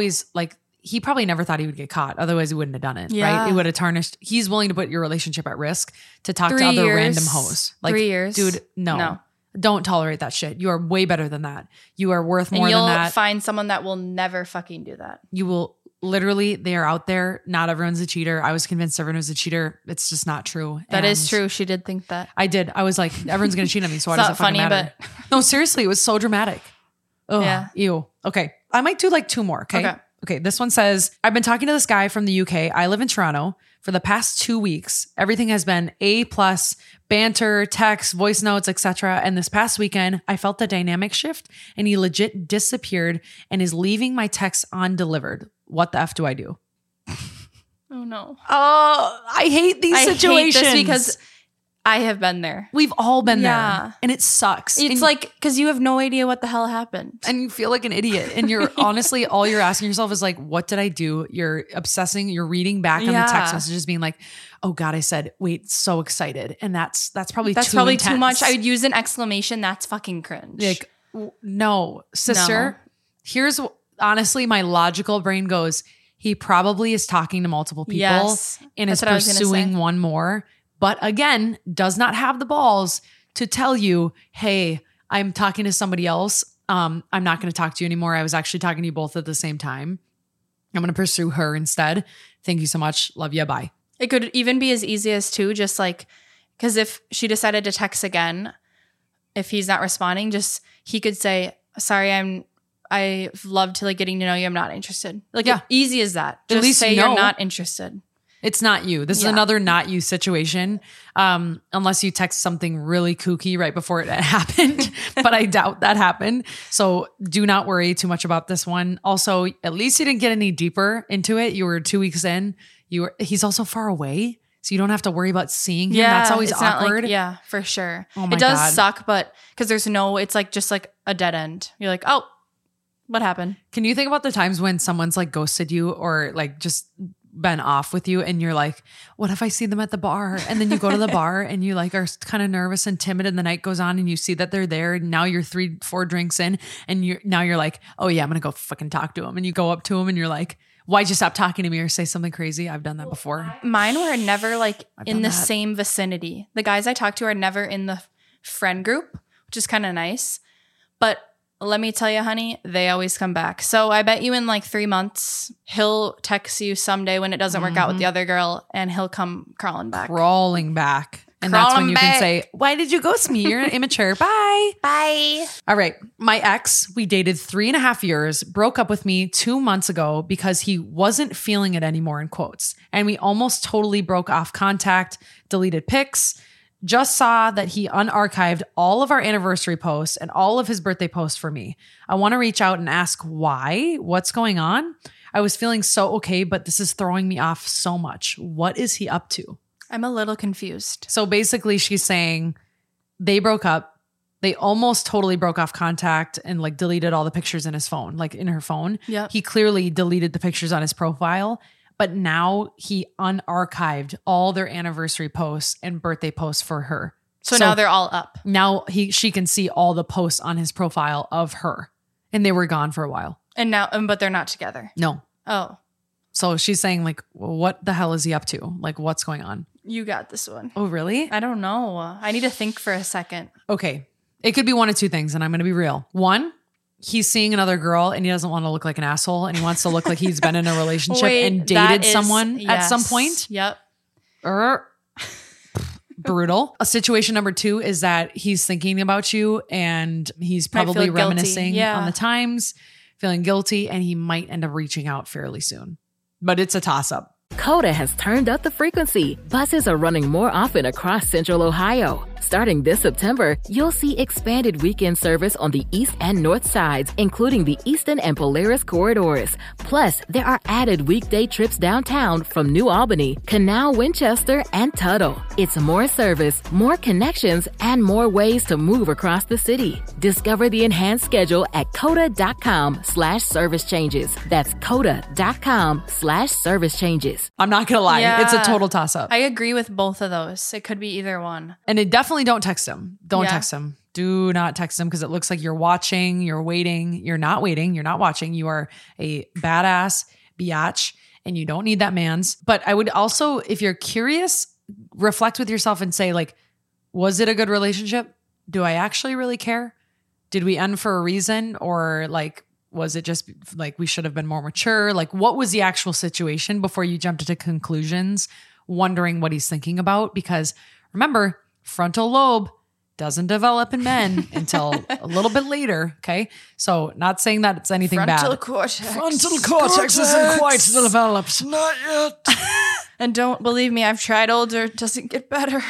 Speaker 3: he probably never thought he would get caught. Otherwise, he wouldn't have done it, right? It would have tarnished. He's willing to put your relationship at risk to talk to other random hoes. Like,
Speaker 4: 3 years.
Speaker 3: Dude, no. Don't tolerate that shit. You are way better than that. You are worth more than that.
Speaker 4: You'll find someone that will never fucking do that.
Speaker 3: You will literally, they are out there. Not everyone's a cheater. I was convinced everyone was a cheater. It's just not true.
Speaker 4: That is true. She did think that.
Speaker 3: I did. I was like, everyone's going to cheat on me. So why does it fucking matter? But no, seriously, it was so dramatic. Ugh, yeah. Ew. Okay. I might do like 2 more. Okay, this one says, I've been talking to this guy from the UK. I live in Toronto. For the past 2 weeks, everything has been A+, banter, text, voice notes, etc. And this past weekend, I felt the dynamic shift and he legit disappeared and is leaving my texts undelivered. What the F do I do?
Speaker 4: Oh no.
Speaker 3: Oh, I hate these situations.
Speaker 4: I hate this because I have been there.
Speaker 3: We've all been there. And it sucks.
Speaker 4: It's like, because you have no idea what the hell happened.
Speaker 3: And you feel like an idiot. And you're honestly, all you're asking yourself is like, what did I do? You're obsessing, you're reading back on the text messages being like, oh God, I said, wait, so excited. And that's probably too
Speaker 4: much. I would use an exclamation. That's fucking cringe.
Speaker 3: Like, no, sister, here's honestly, my logical brain goes, he probably is talking to multiple people and is pursuing one more. But again, does not have the balls to tell you, hey, I'm talking to somebody else. I'm not going to talk to you anymore. I was actually talking to you both at the same time. I'm going to pursue her instead. Thank you so much. Love you. Bye.
Speaker 4: It could even be as easy as just like, because if she decided to text again, if he's not responding, he could say, sorry, I've loved to like getting to know you. I'm not interested. Like easy as that. Just at least say you're not interested.
Speaker 3: It's not you. This is another not you situation. Unless you text something really kooky right before it happened, but I doubt that happened. So do not worry too much about this one. Also, at least you didn't get any deeper into it. You were 2 weeks in. He's also far away, so you don't have to worry about seeing him. That's always
Speaker 4: it's not
Speaker 3: awkward.
Speaker 4: yeah, for sure.
Speaker 3: Oh my
Speaker 4: it does
Speaker 3: God.
Speaker 4: suck, but because it's like just like a dead end. You're like, oh, what happened?
Speaker 3: Can you think about the times when someone's like ghosted you or like just been off with you and you're like, what if I see them at the bar? And then you go to the bar and you like are kind of nervous and timid and the night goes on and you see that they're there and now you're 3-4 drinks in and you're like, oh yeah, I'm going to go fucking talk to him. And you go up to him and you're like, why'd you stop talking to me or say something crazy? I've done that before.
Speaker 4: Mine were never like in
Speaker 3: done
Speaker 4: the
Speaker 3: that.
Speaker 4: same vicinity. The guys I talk to are never in the friend group, which is kind of nice. But let me tell you, honey, they always come back. So I bet you in like 3 months, he'll text you someday when it doesn't work out with the other girl and he'll come crawling back.
Speaker 3: Crawling back. And that's when
Speaker 4: Crawling
Speaker 3: you
Speaker 4: back.
Speaker 3: can say, why did you ghost me? You're immature. Bye.
Speaker 4: Bye.
Speaker 3: All right. My ex, we dated 3.5 years, broke up with me 2 months ago because he wasn't feeling it anymore, in quotes. And we almost totally broke off contact, deleted pics, just saw that he unarchived all of our anniversary posts and all of his birthday posts for me. I want to reach out and ask why, what's going on? I was feeling so okay, but this is throwing me off so much. What is he up to?
Speaker 4: I'm a little confused.
Speaker 3: So basically she's saying they broke up. They almost totally broke off contact and like deleted all the pictures in his phone, like in her phone.
Speaker 4: Yep.
Speaker 3: He clearly deleted the pictures on his profile, but now he unarchived all their anniversary posts and birthday posts for her.
Speaker 4: So now they're all up.
Speaker 3: Now she can see all the posts on his profile of her, and they were gone for a while.
Speaker 4: And now, but they're not together.
Speaker 3: No.
Speaker 4: Oh,
Speaker 3: So she's saying like, well, what the hell is he up to? Like, what's going on?
Speaker 4: you got this one.
Speaker 3: Oh, really?
Speaker 4: I don't know. I need to think for a second.
Speaker 3: Okay. It could be one of two things, and I'm going to be real. One, he's seeing another girl and he doesn't want to look like an asshole and he wants to look like he's been in a relationship and dated someone at some point.
Speaker 4: Yep.
Speaker 3: Brutal. A situation number 2 is that he's thinking about you and he's
Speaker 4: Might
Speaker 3: probably
Speaker 4: feel guilty.
Speaker 3: reminiscing
Speaker 4: Yeah.
Speaker 3: on the times, feeling guilty, and he might end up reaching out fairly soon. But it's a toss-up.
Speaker 7: Coda has turned up the frequency. Buses are running more often across Central Ohio. Starting this September, you'll see expanded weekend service on the east and north sides, including the Eastern and Polaris corridors. Plus, there are added weekday trips downtown from New Albany, Canal, Winchester, and Tuttle. It's more service, more connections, and more ways to move across the city. Discover the enhanced schedule at coda.com/service changes. That's coda.com/service changes.
Speaker 3: I'm not going to lie.
Speaker 4: Yeah.
Speaker 3: It's a total toss-up.
Speaker 4: I agree with both of those. It could be either one.
Speaker 3: And it definitely don't text him. Don't
Speaker 4: Yeah.
Speaker 3: text him. Do not text him because it looks like you're watching, you're waiting. You're not waiting. You're not watching. You are a badass biatch and you don't need that man's. But I would also, if you're curious, reflect with yourself and say like, was it a good relationship? Do I actually really care? Did we end for a reason? Or like, was it just like we should have been more mature? Like what was the actual situation before you jumped into conclusions, wondering what he's thinking about? Because remember, frontal lobe doesn't develop in men until a little bit later. Okay. So not saying that it's anything
Speaker 4: Frontal
Speaker 3: bad.
Speaker 4: cortex.
Speaker 3: Frontal cortex isn't quite developed.
Speaker 6: Not yet.
Speaker 4: And don't believe me, I've tried older. It doesn't get better.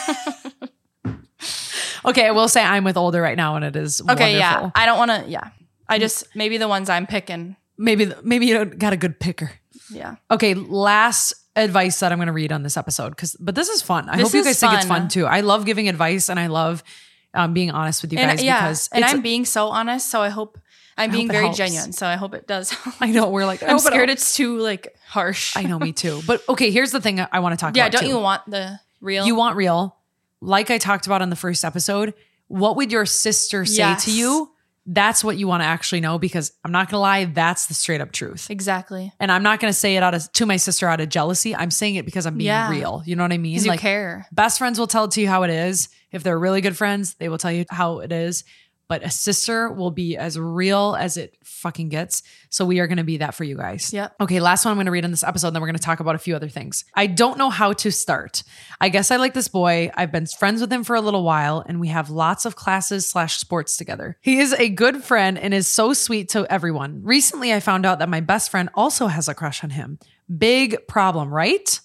Speaker 3: Okay. I will say I'm with older right now and it is
Speaker 4: Okay, yeah.
Speaker 3: wonderful.
Speaker 4: I don't want to, yeah. I just, maybe the ones I'm picking.
Speaker 3: Maybe you got a good picker.
Speaker 4: Yeah.
Speaker 3: Okay, last advice that I'm going to read on this episode, but this is fun. I
Speaker 4: This
Speaker 3: hope you
Speaker 4: is
Speaker 3: guys think it's
Speaker 4: fun.
Speaker 3: fun too. I love giving advice and I love being honest with you
Speaker 4: And
Speaker 3: guys because
Speaker 4: and
Speaker 3: it's,
Speaker 4: I'm being so honest, so I hope I'm being
Speaker 3: hope it
Speaker 4: very
Speaker 3: helps.
Speaker 4: genuine. So I hope it does.
Speaker 3: I know we're like,
Speaker 4: I'm scared it's too like harsh.
Speaker 3: I know, me too. But okay, here's the thing I want to talk
Speaker 4: Yeah,
Speaker 3: about.
Speaker 4: don't
Speaker 3: too.
Speaker 4: you want the real?
Speaker 3: You want real? Like I talked about on the first episode, what would your sister say
Speaker 4: Yes.
Speaker 3: to you? That's what you want to actually know because I'm not going to lie, that's the straight up truth.
Speaker 4: Exactly.
Speaker 3: And I'm not going to say it to my sister out of jealousy. I'm saying it because I'm being
Speaker 4: Yeah.
Speaker 3: real. You know what I mean?
Speaker 4: Because you care.
Speaker 3: Best friends will tell it to you how it is. If they're really good friends, they will tell you how it is. But a sister will be as real as it fucking gets. So we are going to be that for you guys.
Speaker 4: Yep.
Speaker 3: Okay, last one I'm going to read in this episode, then we're going to talk about a few other things. I don't know how to start. I guess I like this boy. I've been friends with him for a little while, and we have lots of classes/sports together. He is a good friend and is so sweet to everyone. Recently, I found out that my best friend also has a crush on him. Big problem, right?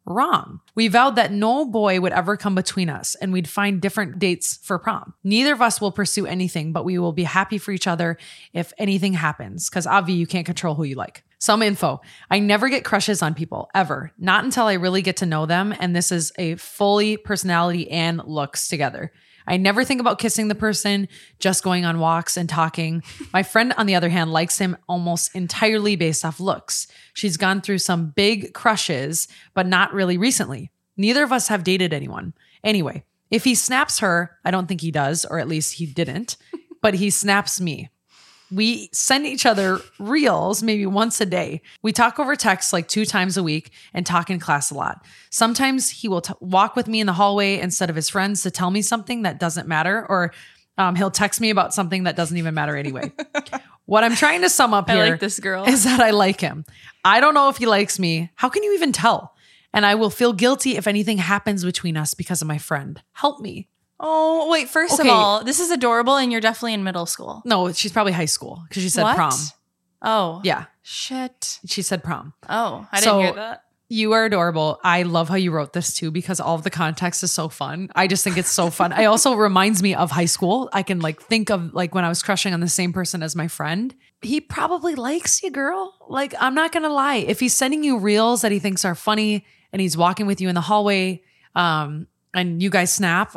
Speaker 3: Wrong. We vowed that no boy would ever come between us and we'd find different dates for prom. Neither of us will pursue anything, but we will be happy for each other if anything happens, because Avi, you can't control who you like. Some info. I never get crushes on people, ever. Not until I really get to know them, and this is a fully personality and looks together. I never think about kissing the person, just going on walks and talking. My friend, on the other hand, likes him almost entirely based off looks. She's gone through some big crushes, but not really recently. Neither of us have dated anyone. Anyway, if he snaps her, I don't think he does, or at least he didn't, but he snaps me. We send each other reels maybe once a day. We talk over text like 2 times a week and talk in class a lot. Sometimes he will walk with me in the hallway instead of his friends to tell me something that doesn't matter, or he'll text me about something that doesn't even matter anyway. What I'm trying to sum up here
Speaker 4: I like this girl.
Speaker 3: is that I like him. I don't know if he likes me. How can you even tell? And I will feel guilty if anything happens between us because of my friend. Help me.
Speaker 4: Oh, wait. First of
Speaker 3: Okay.
Speaker 4: all, this is adorable and you're definitely in middle school.
Speaker 3: No, she's probably high school because she said
Speaker 4: What?
Speaker 3: prom.
Speaker 4: Oh.
Speaker 3: Yeah,
Speaker 4: Shit.
Speaker 3: she said prom.
Speaker 4: Oh, I
Speaker 3: So-
Speaker 4: didn't hear that.
Speaker 3: You are adorable. I love how you wrote this too, because all of the context is so fun. I just think it's so fun. It also reminds me of high school. I can like think of like when I was crushing on the same person as my friend. He probably likes you, girl. Like, I'm not going to lie. If he's sending you reels that he thinks are funny and he's walking with you in the hallway, and you guys snap,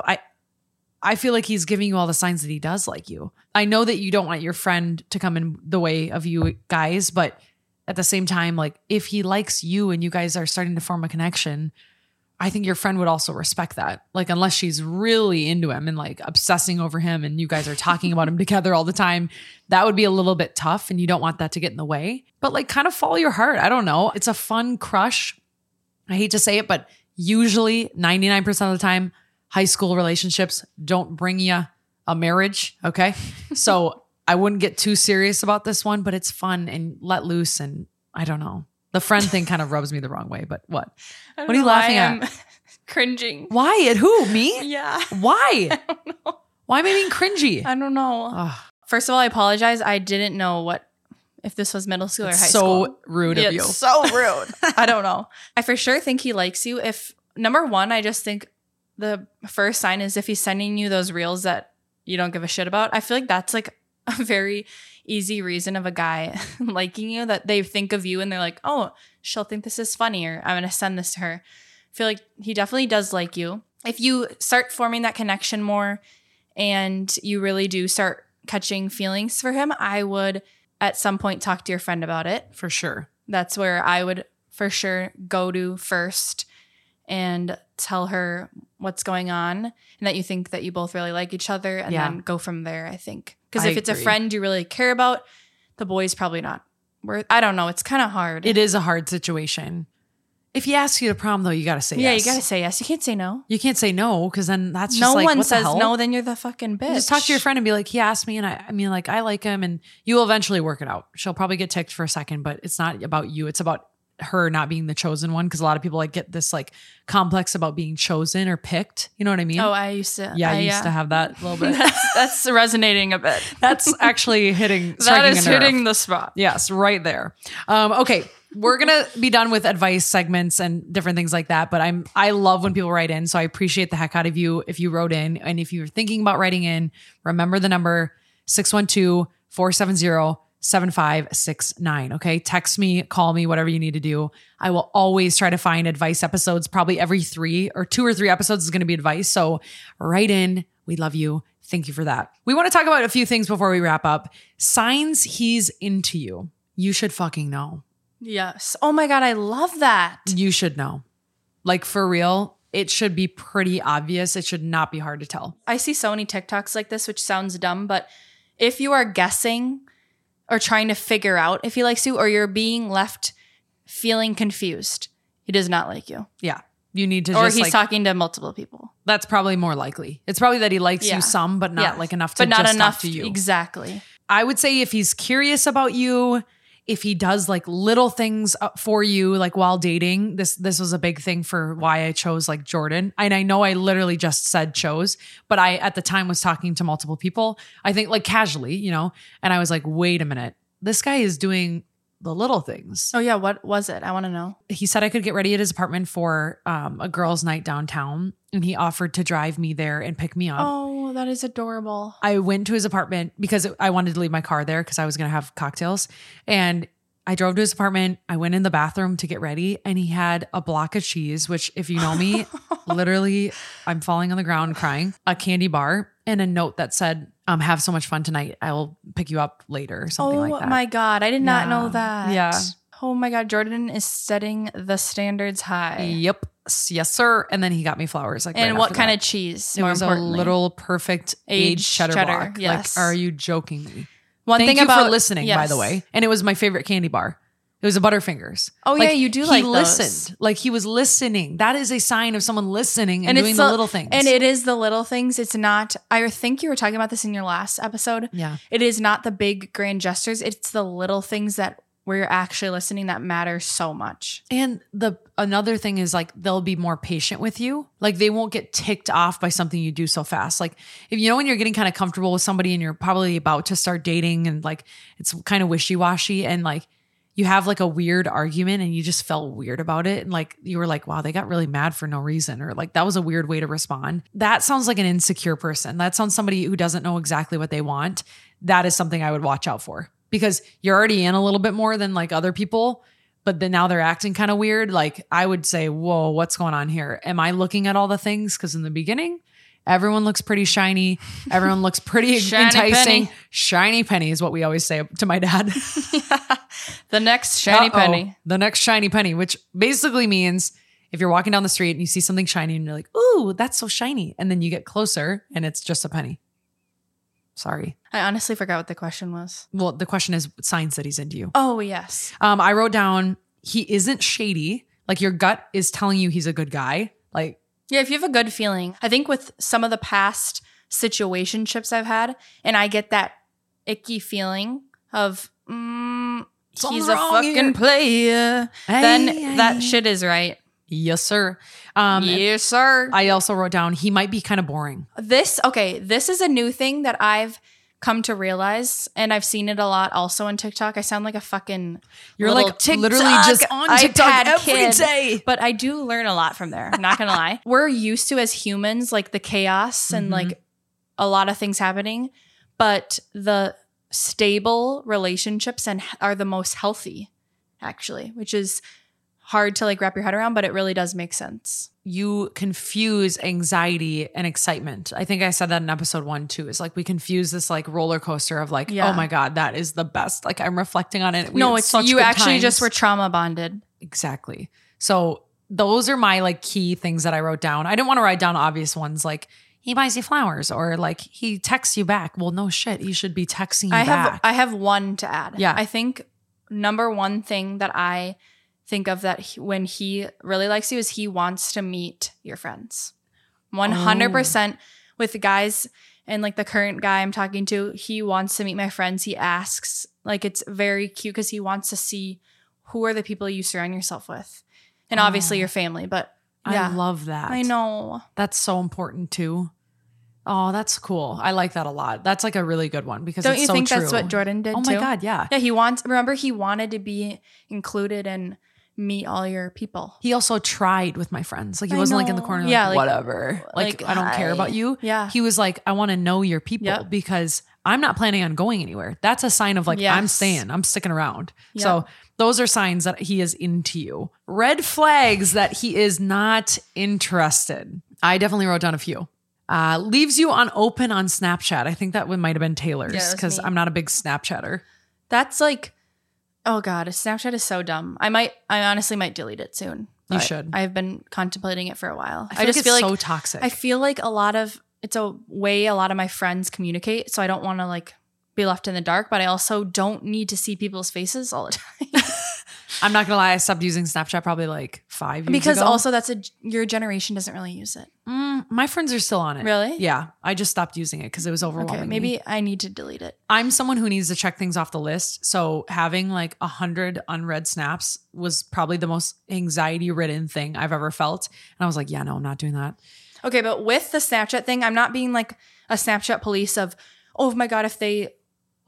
Speaker 3: I feel like he's giving you all the signs that he does like you. I know that you don't want your friend to come in the way of you guys, but at the same time, like if he likes you and you guys are starting to form a connection, I think your friend would also respect that. Like, unless she's really into him and like obsessing over him and you guys are talking about him together all the time, that would be a little bit tough and you don't want that to get in the way. But like kind of follow your heart. I don't know. It's a fun crush. I hate to say it, but usually 99% of the time, high school relationships don't bring you a marriage. Okay. So I wouldn't get too serious about this one, but it's fun and let loose. And I don't know. The friend thing kind of rubs me the wrong way, but what?
Speaker 4: I don't
Speaker 3: What are you
Speaker 4: know why
Speaker 3: laughing at?
Speaker 4: I'm cringing.
Speaker 3: Why? At who? Me?
Speaker 4: Yeah.
Speaker 3: Why?
Speaker 4: I don't know.
Speaker 3: Why am I being cringy?
Speaker 4: I don't know.
Speaker 3: Ugh,
Speaker 4: First of all, I apologize. I didn't know if this was middle school or high
Speaker 3: it's
Speaker 4: school.
Speaker 3: so rude of
Speaker 4: Yeah,
Speaker 3: you.
Speaker 4: it's so rude. I don't know. I for sure think he likes you. If number one, I just think the first sign is if he's sending you those reels that you don't give a shit about. I feel like that's like a very easy reason of a guy liking you, that they think of you and they're like, oh, she'll think this is funny, or I'm going to send this to her. I feel like he definitely does like you. If you start forming that connection more and you really do start catching feelings for him, I would at some point talk to your friend about it.
Speaker 3: For sure.
Speaker 4: That's where I would for sure go to first and tell her what's going on and that you think that you both really like each other, and
Speaker 3: Yeah.
Speaker 4: then go from there, I think. Because
Speaker 3: I
Speaker 4: if it's a
Speaker 3: agree.
Speaker 4: friend you really care about, the boy's probably not worth. I don't know. It's kind of hard.
Speaker 3: It is a hard situation. If he asks you to prom, though, you got to say
Speaker 4: Yeah,
Speaker 3: yes.
Speaker 4: you got to say yes. You can't say no.
Speaker 3: You can't say no, because then that's just
Speaker 4: No
Speaker 3: like,
Speaker 4: one
Speaker 3: what the
Speaker 4: says
Speaker 3: hell?
Speaker 4: no, then you're the fucking bitch.
Speaker 3: Just talk to your friend and be like, he asked me, and I mean, like, I like him, and you will eventually work it out. She'll probably get ticked for a second, but it's not about you. It's about her not being the chosen one, because a lot of people like get this like complex about being chosen or picked. You know what I mean?
Speaker 4: Oh, I used to.
Speaker 3: yeah, I used to have that a little bit.
Speaker 4: That's resonating a bit.
Speaker 3: That's actually hitting.
Speaker 4: That
Speaker 3: striking
Speaker 4: is
Speaker 3: a nerve.
Speaker 4: hitting the spot.
Speaker 3: Yes, right there. Okay, we're gonna be done with advice segments and different things like that. But I love when people write in, so I appreciate the heck out of you if you wrote in, and if you're thinking about writing in, remember the number 612-470-7569. Okay, text me, call me, whatever you need to do. I will always try to find advice episodes. Probably every 2 or 3 episodes is going to be advice. So write in. We love you. Thank you for that. We want to talk about a few things before we wrap up. Signs he's into you. You should fucking know.
Speaker 4: Yes. Oh my God, I love that.
Speaker 3: You should know. Like, for real, it should be pretty obvious. It should not be hard to tell.
Speaker 4: I see so many TikToks like this, which sounds dumb, but if you are guessing or trying to figure out if he likes you, or you're being left feeling confused, he does not like you.
Speaker 3: Yeah. You need to
Speaker 4: Or
Speaker 3: just
Speaker 4: he's
Speaker 3: like,
Speaker 4: talking to multiple people.
Speaker 3: that's probably more likely. It's probably that he likes
Speaker 4: Yeah.
Speaker 3: you some, but not
Speaker 4: Yeah.
Speaker 3: like enough to
Speaker 4: but not
Speaker 3: just
Speaker 4: enough
Speaker 3: talk to you.
Speaker 4: Exactly.
Speaker 3: I would say if he's curious about you, if he does like little things for you, like while dating, this was a big thing for why I chose like Jordan. And I know I literally just said chose, but I at the time was talking to multiple people, I think like casually, you know, and I was like, wait a minute, this guy is doing the little things.
Speaker 4: Oh yeah, what was it? I want to know.
Speaker 3: He said I could get ready at his apartment for a girls' night downtown, and he offered to drive me there and pick me up.
Speaker 4: Oh, that is adorable.
Speaker 3: I went to his apartment because I wanted to leave my car there because I was going to have cocktails. And I drove to his apartment. I went in the bathroom to get ready, and he had a block of cheese, which if you know me, literally I'm falling on the ground crying, a candy bar, and a note that said, have so much fun tonight. I'll pick you up later or something like that.
Speaker 4: Oh my God. I did not
Speaker 3: Yeah.
Speaker 4: know that.
Speaker 3: Yeah.
Speaker 4: Oh my God. Jordan is setting the standards high.
Speaker 3: Yep. Yes, sir. And then he got me flowers. Like,
Speaker 4: And
Speaker 3: right
Speaker 4: what
Speaker 3: after
Speaker 4: kind
Speaker 3: that.
Speaker 4: of cheese?
Speaker 3: It
Speaker 4: More
Speaker 3: was a
Speaker 4: importantly.
Speaker 3: little perfect aged cheddar block.
Speaker 4: Yes.
Speaker 3: Like, are you joking me?
Speaker 4: One
Speaker 3: Thank
Speaker 4: thing
Speaker 3: you
Speaker 4: about
Speaker 3: for listening, by the
Speaker 4: yes.
Speaker 3: way. And it was my favorite candy bar. It was a Butterfingers.
Speaker 4: Oh, yeah, you do like
Speaker 3: He
Speaker 4: those.
Speaker 3: listened. Like he was listening. That is a sign of someone listening and,
Speaker 4: And
Speaker 3: doing
Speaker 4: it's
Speaker 3: the little things.
Speaker 4: And it is the little things. It's not, I think you were talking about this in your last episode.
Speaker 3: Yeah.
Speaker 4: It is not the big grand gestures. It's the little things that where you're actually listening that matter so much.
Speaker 3: And another thing is like they'll be more patient with you. Like they won't get ticked off by something you do so fast. Like if you know when you're getting kind of comfortable with somebody and you're probably about to start dating and like it's kind of wishy-washy and like you have like a weird argument and you just felt weird about it. And like, you were like, wow, they got really mad for no reason. Or like, that was a weird way to respond. That sounds like an insecure person. That sounds somebody who doesn't know exactly what they want. That is something I would watch out for because you're already in a little bit more than like other people, but then now they're acting kind of weird. Like I would say, whoa, what's going on here? Am I looking at all the things? Cause in the beginning, everyone looks pretty shiny. Everyone looks pretty
Speaker 4: Shiny
Speaker 3: enticing.
Speaker 4: penny.
Speaker 3: Shiny penny is what we always say to my dad.
Speaker 4: The next shiny
Speaker 3: Uh-oh.
Speaker 4: penny.
Speaker 3: The next shiny penny, which basically means if you're walking down the street and you see something shiny and you're like, ooh, that's so shiny. And then you get closer and it's just a penny. Sorry.
Speaker 4: I honestly forgot what the question was.
Speaker 3: Well, the question is signs that he's into you.
Speaker 4: Oh, yes.
Speaker 3: I wrote down, he isn't shady. Like your gut is telling you he's a good guy. Like,
Speaker 4: Yeah, if you have a good feeling. I think with some of the past situationships I've had, and I get that icky feeling of, he's a
Speaker 3: wrong
Speaker 4: fucking
Speaker 3: here.
Speaker 4: player, then that shit is right.
Speaker 3: yes, sir.
Speaker 4: Yes, sir.
Speaker 3: I also wrote down, he might be kind of boring.
Speaker 4: This is a new thing that I've come to realize, and I've seen it a lot also on TikTok. I sound like a fucking
Speaker 3: You're
Speaker 4: little
Speaker 3: like literally just on TikTok
Speaker 4: iPad
Speaker 3: every day.
Speaker 4: kid. But I do learn a lot from there. I'm not gonna lie. We're used to as humans like the chaos and like a lot of things happening, but the stable relationships are the most healthy, actually, which is hard to like wrap your head around, but it really does make sense.
Speaker 3: You confuse anxiety and excitement. I think I said that in episode 1 too. It's like we confuse this like roller coaster of like,
Speaker 4: Yeah.
Speaker 3: oh my God, that is the best. Like I'm reflecting on it.
Speaker 4: No,
Speaker 3: had
Speaker 4: it's
Speaker 3: such
Speaker 4: you
Speaker 3: good
Speaker 4: actually
Speaker 3: times.
Speaker 4: just were trauma bonded.
Speaker 3: Exactly. So those are my like key things that I wrote down. I didn't want to write down obvious ones like he buys you flowers or like he texts you back. Well, no shit. He should be texting you back.
Speaker 4: I have one to add.
Speaker 3: Yeah.
Speaker 4: I think number one thing that I think of that when he really likes you is he wants to meet your friends. 100% with the guys and like the current guy I'm talking to, he wants to meet my friends. He asks, like it's very cute because he wants to see who are the people you surround yourself with. And obviously your family, but yeah.
Speaker 3: I love that.
Speaker 4: I know.
Speaker 3: That's so important too. Oh, that's cool. I like that a lot. That's like a really good one because
Speaker 4: Don't
Speaker 3: it's
Speaker 4: you
Speaker 3: so
Speaker 4: think
Speaker 3: true.
Speaker 4: that's what Jordan did
Speaker 3: Oh
Speaker 4: too?
Speaker 3: my God, yeah.
Speaker 4: Yeah, he wanted to be included and meet all your people.
Speaker 3: He also tried with my friends. Like he
Speaker 4: I
Speaker 3: wasn't like in the
Speaker 4: know.
Speaker 3: corner,
Speaker 4: Yeah,
Speaker 3: like,
Speaker 4: like-
Speaker 3: whatever. Like I don't care
Speaker 4: hi.
Speaker 3: about you.
Speaker 4: Yeah.
Speaker 3: He was like, I want to know your people
Speaker 4: Yep.
Speaker 3: because I'm not planning on going anywhere. That's a sign of like, I'm
Speaker 4: Yes.
Speaker 3: staying, I'm sticking around.
Speaker 4: Yep.
Speaker 3: So those are signs that he is into you. Red flags that he is not interested. I definitely wrote down a few. Leaves you on open on Snapchat. I think that one might have been Taylor's
Speaker 4: Yeah, it was
Speaker 3: because
Speaker 4: me.
Speaker 3: I'm not a big Snapchatter.
Speaker 4: That's like, oh God, Snapchat is so dumb. I honestly might delete it soon.
Speaker 3: You
Speaker 4: but
Speaker 3: should.
Speaker 4: I've been contemplating it for a while.
Speaker 3: I just feel like it's so toxic.
Speaker 4: I feel like it's a way a lot of my friends communicate. So I don't want to like be left in the dark, but I also don't need to see people's faces all the time.
Speaker 3: I'm not gonna lie, I stopped using Snapchat probably like 5 years
Speaker 4: because
Speaker 3: ago.
Speaker 4: also your generation doesn't really use it.
Speaker 3: My friends are still on it.
Speaker 4: Really?
Speaker 3: Yeah. I just stopped using it because it was overwhelming.
Speaker 4: Okay, maybe I need to delete it.
Speaker 3: I'm someone who needs to check things off the list. So having like 100 unread snaps was probably the most anxiety ridden thing I've ever felt. And I was like, yeah, no, I'm not doing that.
Speaker 4: Okay, but with the Snapchat thing, I'm not being like a Snapchat police of, oh my God, if they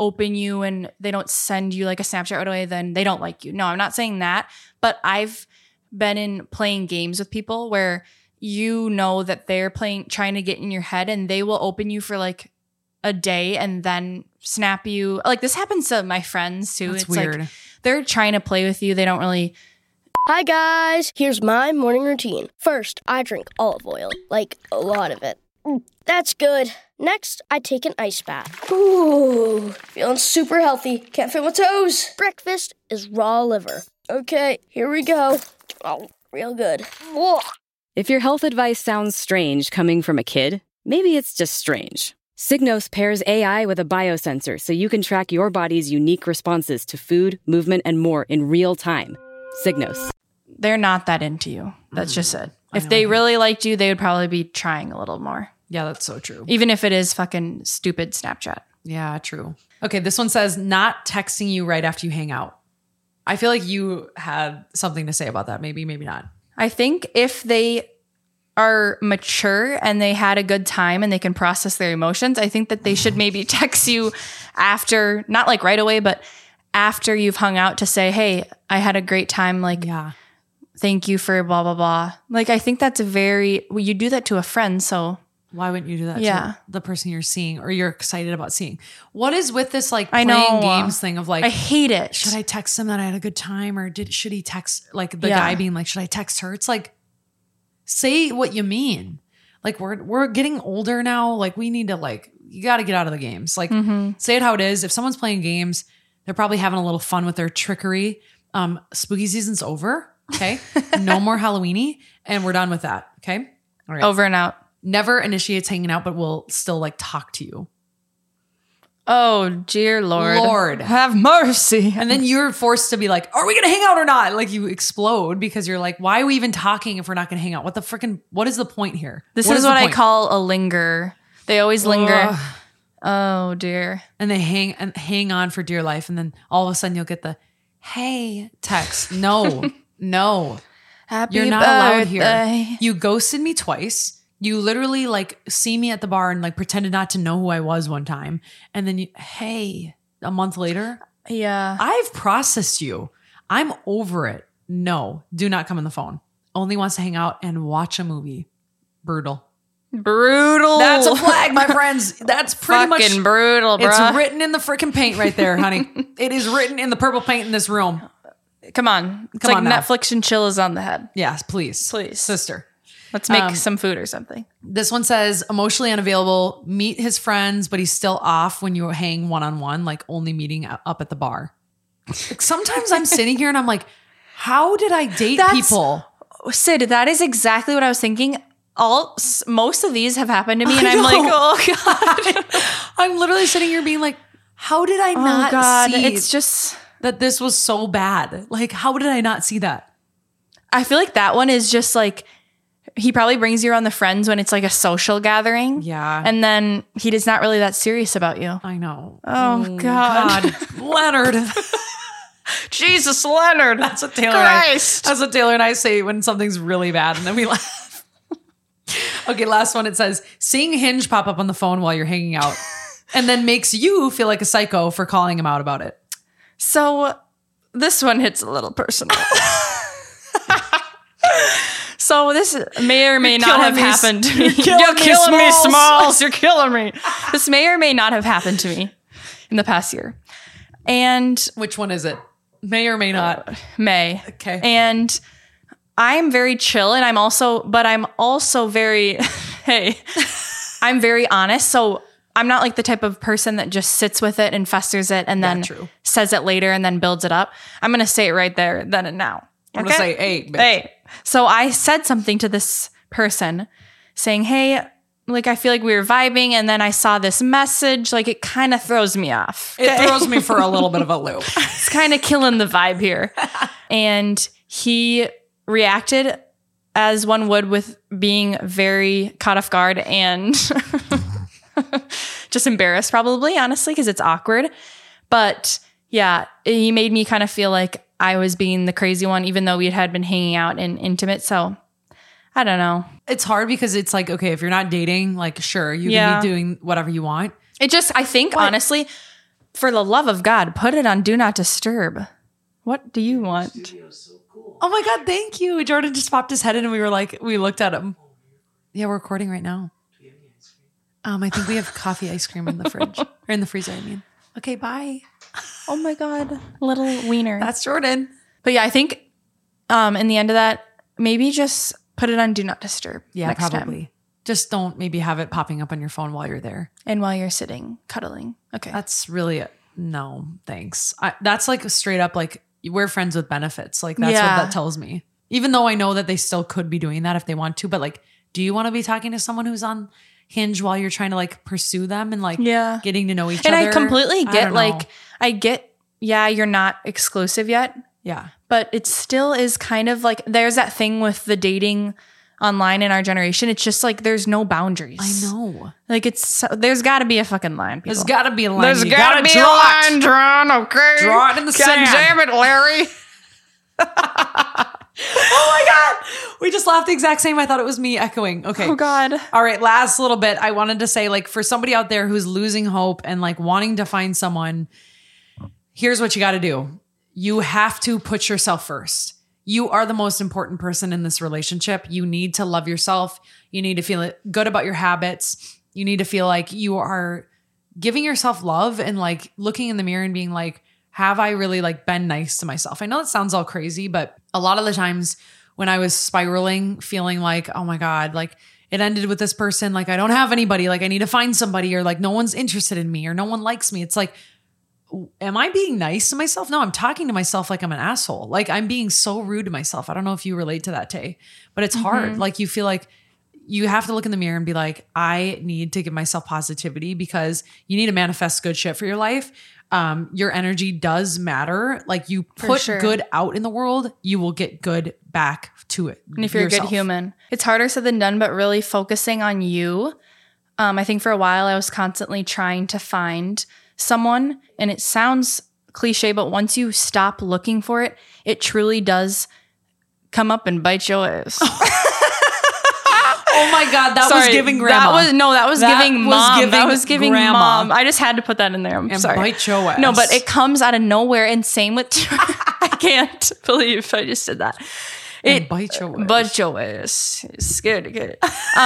Speaker 4: open you and they don't send you like a Snapchat right away, then they don't like you. No, I'm not saying that. But I've been in playing games with people where you know that they're trying to get in your head, and they will open you for like a day and then snap you. Like this happens to my friends too.
Speaker 3: That's
Speaker 4: it's
Speaker 3: weird.
Speaker 4: like they're trying to play with you. They don't really.
Speaker 1: Hi guys, here's my morning routine. First, I drink olive oil, like a lot of it. That's good. Next, I take an ice bath. Ooh, feeling super healthy. Can't feel my toes. Breakfast is raw liver. Okay, here we go. Oh, real good. Whoa.
Speaker 2: If your health advice sounds strange coming from a kid, maybe it's just strange. Signos pairs AI with a biosensor so you can track your body's unique responses to food, movement, and more in real time. Signos.
Speaker 4: They're not that into you. That's just it. If they really liked you, they would probably be trying a little more.
Speaker 3: Yeah, that's so true.
Speaker 4: Even if it is fucking stupid Snapchat.
Speaker 3: Yeah, true. Okay, this one says not texting you right after you hang out. I feel like you had something to say about that. Maybe, maybe not.
Speaker 4: I think if they are mature and they had a good time and they can process their emotions, I think that they should maybe text you after, not like right away, but after you've hung out to say, hey, I had a great time. Like,
Speaker 3: Yeah.
Speaker 4: thank you for blah, blah, blah. Like, I think that's you do that to a friend. So
Speaker 3: Why wouldn't you do that
Speaker 4: Yeah.
Speaker 3: to the person you're seeing or you're excited about seeing? What is with this like
Speaker 4: I
Speaker 3: playing
Speaker 4: know.
Speaker 3: games thing of like,
Speaker 4: I hate it.
Speaker 3: should I text him that I had a good time, or should he text like the
Speaker 4: Yeah.
Speaker 3: guy being like, should I text her? It's like, say what you mean. Like we're getting older now. Like we need to you got to get out of the games. Like say it how it is. If someone's playing games, they're probably having a little fun with their trickery. Spooky season's over. Okay. No more Halloweeny, and we're done with that. Okay. All right.
Speaker 4: Over and out.
Speaker 3: Never initiates hanging out, but will still like talk to you.
Speaker 4: Oh, dear Lord.
Speaker 3: Lord.
Speaker 4: Have mercy.
Speaker 3: And then you're forced to be like, are we going to hang out or not? Like you explode because you're like, why are we even talking if we're not going to hang out? What is the point here?
Speaker 4: This
Speaker 3: What
Speaker 4: is
Speaker 3: the
Speaker 4: what I
Speaker 3: point?
Speaker 4: call a linger. They always linger.
Speaker 3: Ugh.
Speaker 4: Oh, dear.
Speaker 3: And they hang on for dear life. And then all of a sudden you'll get the, hey, text. No, no.
Speaker 4: Happy
Speaker 3: You're not
Speaker 4: birthday.
Speaker 3: allowed here. You ghosted me twice. You literally like see me at the bar and like pretended not to know who I was one time. And then hey, a month later,
Speaker 4: Yeah.
Speaker 3: I've processed you. I'm over it. No, do not come on the phone. Only wants to hang out and watch a movie. Brutal.
Speaker 4: Brutal.
Speaker 3: That's a flag, my friends. That's pretty much
Speaker 4: fucking brutal, bro.
Speaker 3: It's written in the freaking paint right there, honey. It is written in the purple paint in this room.
Speaker 4: Come on. It's
Speaker 3: Come
Speaker 4: like
Speaker 3: on now.
Speaker 4: Netflix and chill is on the head.
Speaker 3: Yes, please.
Speaker 4: Please.
Speaker 3: Sister.
Speaker 4: Let's make some food or something.
Speaker 3: This one says emotionally unavailable, meet his friends, but he's still off when you hang one-on-one, like only meeting up at the bar. Like, sometimes I'm sitting here and I'm like, how did I date people?
Speaker 4: Sid, that is exactly what I was thinking. Most of these have happened to me, and
Speaker 3: I
Speaker 4: I'm
Speaker 3: know.
Speaker 4: like, oh God.
Speaker 3: I'm literally sitting here being like, how did I
Speaker 4: Oh
Speaker 3: not
Speaker 4: God.
Speaker 3: see
Speaker 4: It's just,
Speaker 3: that this was so bad? Like, how did I not see that?
Speaker 4: I feel like that one is just like, he probably brings you around the friends when it's like a social gathering.
Speaker 3: Yeah.
Speaker 4: And then he is not really that serious about you.
Speaker 3: I know.
Speaker 4: Oh, God.
Speaker 3: Leonard.
Speaker 4: Jesus, Leonard.
Speaker 3: That's what Taylor
Speaker 4: Christ.
Speaker 3: that's what Taylor and I say when something's really bad, and then we laugh. Okay, last one. It says, seeing Hinge pop up on the phone while you're hanging out and then makes you feel like a psycho for calling him out about it.
Speaker 4: So this one hits a little personal. So this may or may not have happened to me. You're killing me, Smalls. You're killing me. This may or may not have happened to me in the past year. And
Speaker 3: Which one is it? May or may not.
Speaker 4: May.
Speaker 3: Okay.
Speaker 4: And I'm very chill, and I'm also very, hey, I'm very honest. So I'm not like the type of person that just sits with it and festers it and then
Speaker 3: true.
Speaker 4: says it later and then builds it up. I'm going to say it right there, then and now.
Speaker 3: I'm going to say, hey, bitch.
Speaker 4: Hey. So I said something to this person saying, hey, like, I feel like we were vibing, and then I saw this message. Like, it kind of throws me off.
Speaker 3: It throws me for a little bit of a loop.
Speaker 4: It's kind of killing the vibe here. And he reacted as one would, with being very caught off guard and just embarrassed, probably, honestly, because it's awkward. But yeah, he made me kind of feel like I was being the crazy one, even though we had been hanging out and intimate. So I don't know.
Speaker 3: It's hard because it's like, okay, if you're not dating, like, sure, you
Speaker 4: Yeah.
Speaker 3: can be doing whatever you want.
Speaker 4: It just, I think, honestly, for the love of God, put it on Do Not Disturb. What do you want?
Speaker 3: Oh my God, thank you. Jordan just popped his head in and we looked at him. Yeah, we're recording right now. I think we have coffee ice cream in the fridge. Or in the freezer, I mean. Okay, bye.
Speaker 4: Oh my God, little wiener.
Speaker 3: That's Jordan.
Speaker 4: But yeah, I think in the end of that, maybe just put it on Do Not Disturb.
Speaker 3: Yeah,
Speaker 4: next
Speaker 3: probably.
Speaker 4: time.
Speaker 3: Just don't maybe have it popping up on your phone while you're there.
Speaker 4: And while you're sitting, cuddling. Okay.
Speaker 3: That's really no, thanks. That's like straight up like we're friends with benefits. Like that's what that tells me. Even though I know that they still could be doing that if they want to, but like, do you want to be talking to someone who's on Hinge while you're trying to like pursue them and like getting to know each other?
Speaker 4: And I completely get you're not exclusive yet.
Speaker 3: Yeah.
Speaker 4: But it still is kind of like there's that thing with the dating online in our generation. It's just like there's no boundaries.
Speaker 3: I know.
Speaker 4: Like there's got to be a fucking line. People.
Speaker 3: There's got to be a line.
Speaker 4: There's got to be a line drawn. Okay.
Speaker 3: Draw it in the sand.
Speaker 4: God damn it, Larry.
Speaker 3: Oh my God. We just laughed the exact same. I thought it was me echoing. Okay.
Speaker 4: Oh God.
Speaker 3: All right. Last little bit. I wanted to say, like, for somebody out there who's losing hope and like wanting to find someone, here's what you got to do. You have to put yourself first. You are the most important person in this relationship. You need to love yourself. You need to feel good about your habits. You need to feel like you are giving yourself love and like looking in the mirror and being like, have I really like been nice to myself? I know it sounds all crazy, but a lot of the times when I was spiraling, feeling like, oh my God, like it ended with this person, like I don't have anybody, like I need to find somebody, or like no one's interested in me or no one likes me. It's like, am I being nice to myself? No, I'm talking to myself like I'm an asshole. Like I'm being so rude to myself. I don't know if you relate to that, Tay, but it's hard. Like you feel like you have to look in the mirror and be like, I need to give myself positivity because you need to manifest good shit for your life. Your energy does matter. Like you put good out in the world, you will get good back to it.
Speaker 4: And if you're a good human, it's harder said than done, but really focusing on you. I think for a while I was constantly trying to find someone, and it sounds cliche, but once you stop looking for it, it truly does come up and bite your ass.
Speaker 3: Oh my God, that was giving grandma.
Speaker 4: That was giving mom. That was giving
Speaker 3: grandma.
Speaker 4: Mom. I just had to put that in there. I'm sorry.
Speaker 3: Bite your ass.
Speaker 4: No, but it comes out of nowhere, and same with I can't believe I just did that.
Speaker 3: It bite your ass.
Speaker 4: Bite your ass. It's scared to get it.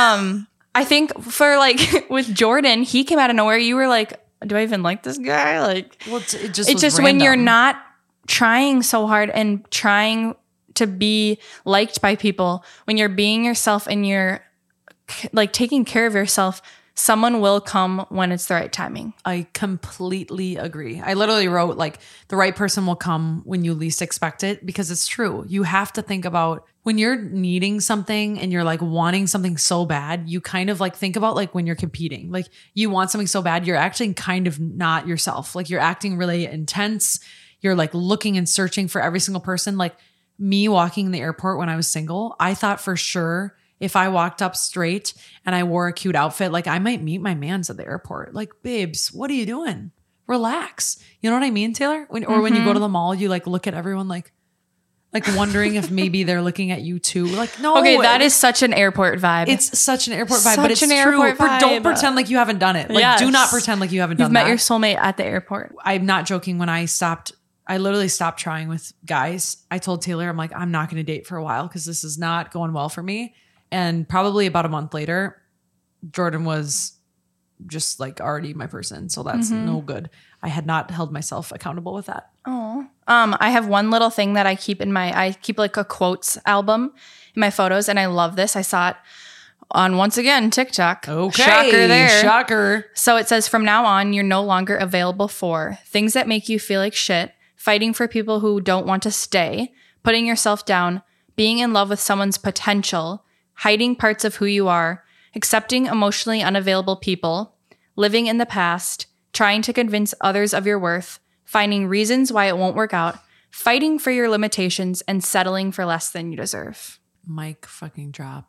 Speaker 4: I think for like with Jordan, he came out of nowhere. You were like, do I even like this guy? Like,
Speaker 3: well, it's
Speaker 4: just when you're not trying so hard and trying to be liked by people, when you're being yourself and you're like taking care of yourself, someone will come when it's the right timing.
Speaker 3: I completely agree. I literally wrote like the right person will come when you least expect it, because it's true. You have to think about when you're needing something and you're like wanting something so bad, you kind of like think about like when you're competing, like you want something so bad, you're actually kind of not yourself. Like you're acting really intense. You're like looking and searching for every single person. Like me walking in the airport when I was single, I thought for sure if I walked up straight and I wore a cute outfit, like I might meet my mans at the airport. Like, babes, what are you doing? Relax. You know what I mean, Taylor? When you go to the mall, you like look at everyone like wondering if maybe they're looking at you too. Like, no.
Speaker 4: Okay, that is such an airport vibe.
Speaker 3: It's such an airport vibe, but it's true. Don't pretend like you haven't done it. Like, do not pretend like you haven't done that.
Speaker 4: You've met your soulmate at the airport.
Speaker 3: I'm not joking. When I literally stopped trying with guys. I told Taylor, I'm like, I'm not going to date for a while because this is not going well for me. And probably about a month later, Jordan was just like already my person. So that's no good. I had not held myself accountable with that.
Speaker 4: Oh, I have one little thing that I keep like a quotes album in my photos. And I love this. I saw it on, once again, TikTok.
Speaker 3: Okay.
Speaker 4: Shocker there.
Speaker 3: Shocker.
Speaker 4: So it says, from now on, you're no longer available for things that make you feel like shit, fighting for people who don't want to stay, putting yourself down, being in love with someone's potential, hiding parts of who you are, accepting emotionally unavailable people, living in the past, trying to convince others of your worth, finding reasons why it won't work out, fighting for your limitations, and settling for less than you deserve.
Speaker 3: Mic fucking drop.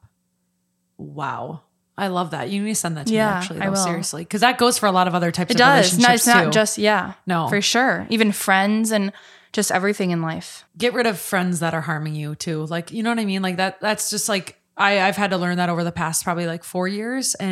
Speaker 3: Wow. I love that. You need to send that to me, actually, though, seriously. Because that goes for a lot of other types of relationships,
Speaker 4: no, it's not
Speaker 3: too.
Speaker 4: just,
Speaker 3: No.
Speaker 4: For sure. Even friends and just everything in life.
Speaker 3: Get rid of friends that are harming you, too. Like, you know what I mean? Like, that's just like, I've had to learn that over the past probably like 4 years. And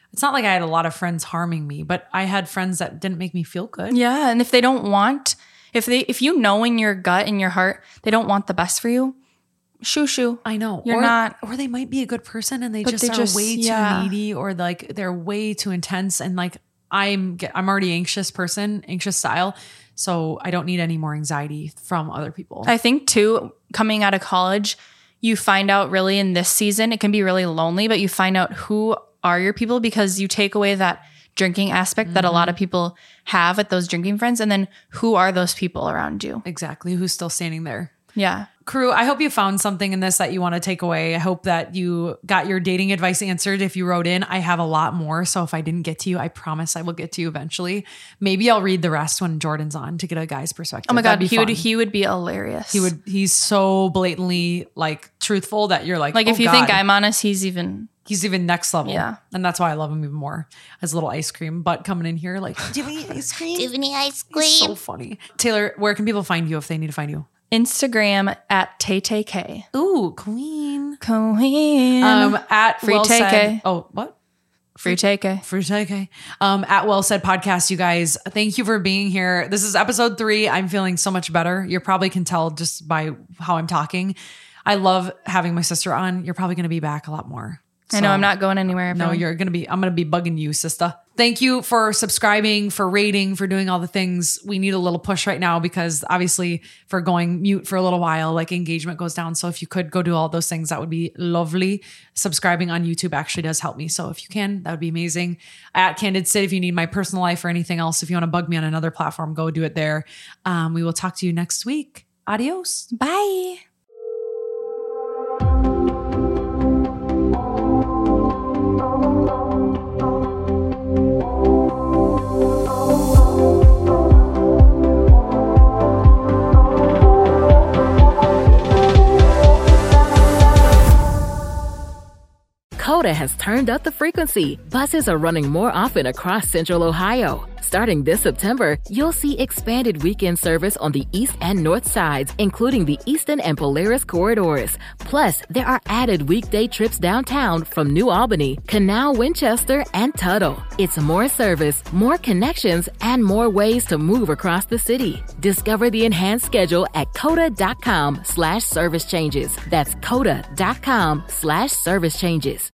Speaker 3: it's not like I had a lot of friends harming me, but I had friends that didn't make me feel good.
Speaker 4: Yeah. And if they don't want, if you know in your gut, in your heart, they don't want the best for you, shoo.
Speaker 3: I know.
Speaker 4: You're not.
Speaker 3: Or they might be a good person and they
Speaker 4: But
Speaker 3: just
Speaker 4: they
Speaker 3: are
Speaker 4: just-
Speaker 3: way
Speaker 4: yeah.
Speaker 3: too needy, or like they're way too intense. And like I'm already anxious style. So I don't need any more anxiety from other people.
Speaker 4: I think too, coming out of college, you find out really in this season, it can be really lonely, but you find out who are your people, because you take away that drinking aspect that a lot of people have at those drinking friends. And then who are those people around you?
Speaker 3: Exactly. Who's still standing there?
Speaker 4: Yeah.
Speaker 3: Crew, I hope you found something in this that you want to take away. I hope that you got your dating advice answered. If you wrote in, I have a lot more. So if I didn't get to you, I promise I will get to you eventually. Maybe I'll read the rest when Jordan's on to get a guy's perspective.
Speaker 4: Oh my God.
Speaker 3: That'd be fun.
Speaker 4: He would be hilarious.
Speaker 3: He's so blatantly like truthful that you're like,
Speaker 4: if
Speaker 3: oh,
Speaker 4: you
Speaker 3: God.
Speaker 4: think I'm honest, he's even
Speaker 3: next level.
Speaker 4: Yeah.
Speaker 3: And that's why I love him even more. As a little ice cream butt coming in here, like, do you have any ice cream?
Speaker 8: ice
Speaker 3: He's so funny. Taylor, where can people find you if they need to find you?
Speaker 4: Instagram at TayTayK.
Speaker 3: Ooh, queen.
Speaker 4: At
Speaker 3: Free
Speaker 4: Well
Speaker 3: Said.
Speaker 4: Tay.
Speaker 3: Oh, what?
Speaker 4: Free TayK.
Speaker 3: Free TayK. At Well Said Podcast, you guys. Thank you for being here. This is episode 3. I'm feeling so much better. You probably can tell just by how I'm talking. I love having my sister on. You're probably going to be back a lot more.
Speaker 4: I know
Speaker 3: So-
Speaker 4: I'm not going anywhere.
Speaker 3: No,
Speaker 4: everyone.
Speaker 3: I'm going to be bugging you, sister. Thank you for subscribing, for rating, for doing all the things. We need a little push right now because obviously for going mute for a little while, like engagement goes down. So if you could go do all those things, that would be lovely. Subscribing on YouTube actually does help me. So if you can, that would be amazing. At Candid Sid, if you need my personal life or anything else, if you want to bug me on another platform, go do it there. We will talk to you next week. Adios.
Speaker 4: Bye.
Speaker 7: Coda has turned up the frequency. Buses are running more often across Central Ohio. Starting this September, you'll see expanded weekend service on the east and north sides, including the Eastern and Polaris corridors. Plus, there are added weekday trips downtown from New Albany, Canal, Winchester, and Tuttle. It's more service, more connections, and more ways to move across the city. Discover the enhanced schedule at coda.com/service changes. That's coda.com/service changes.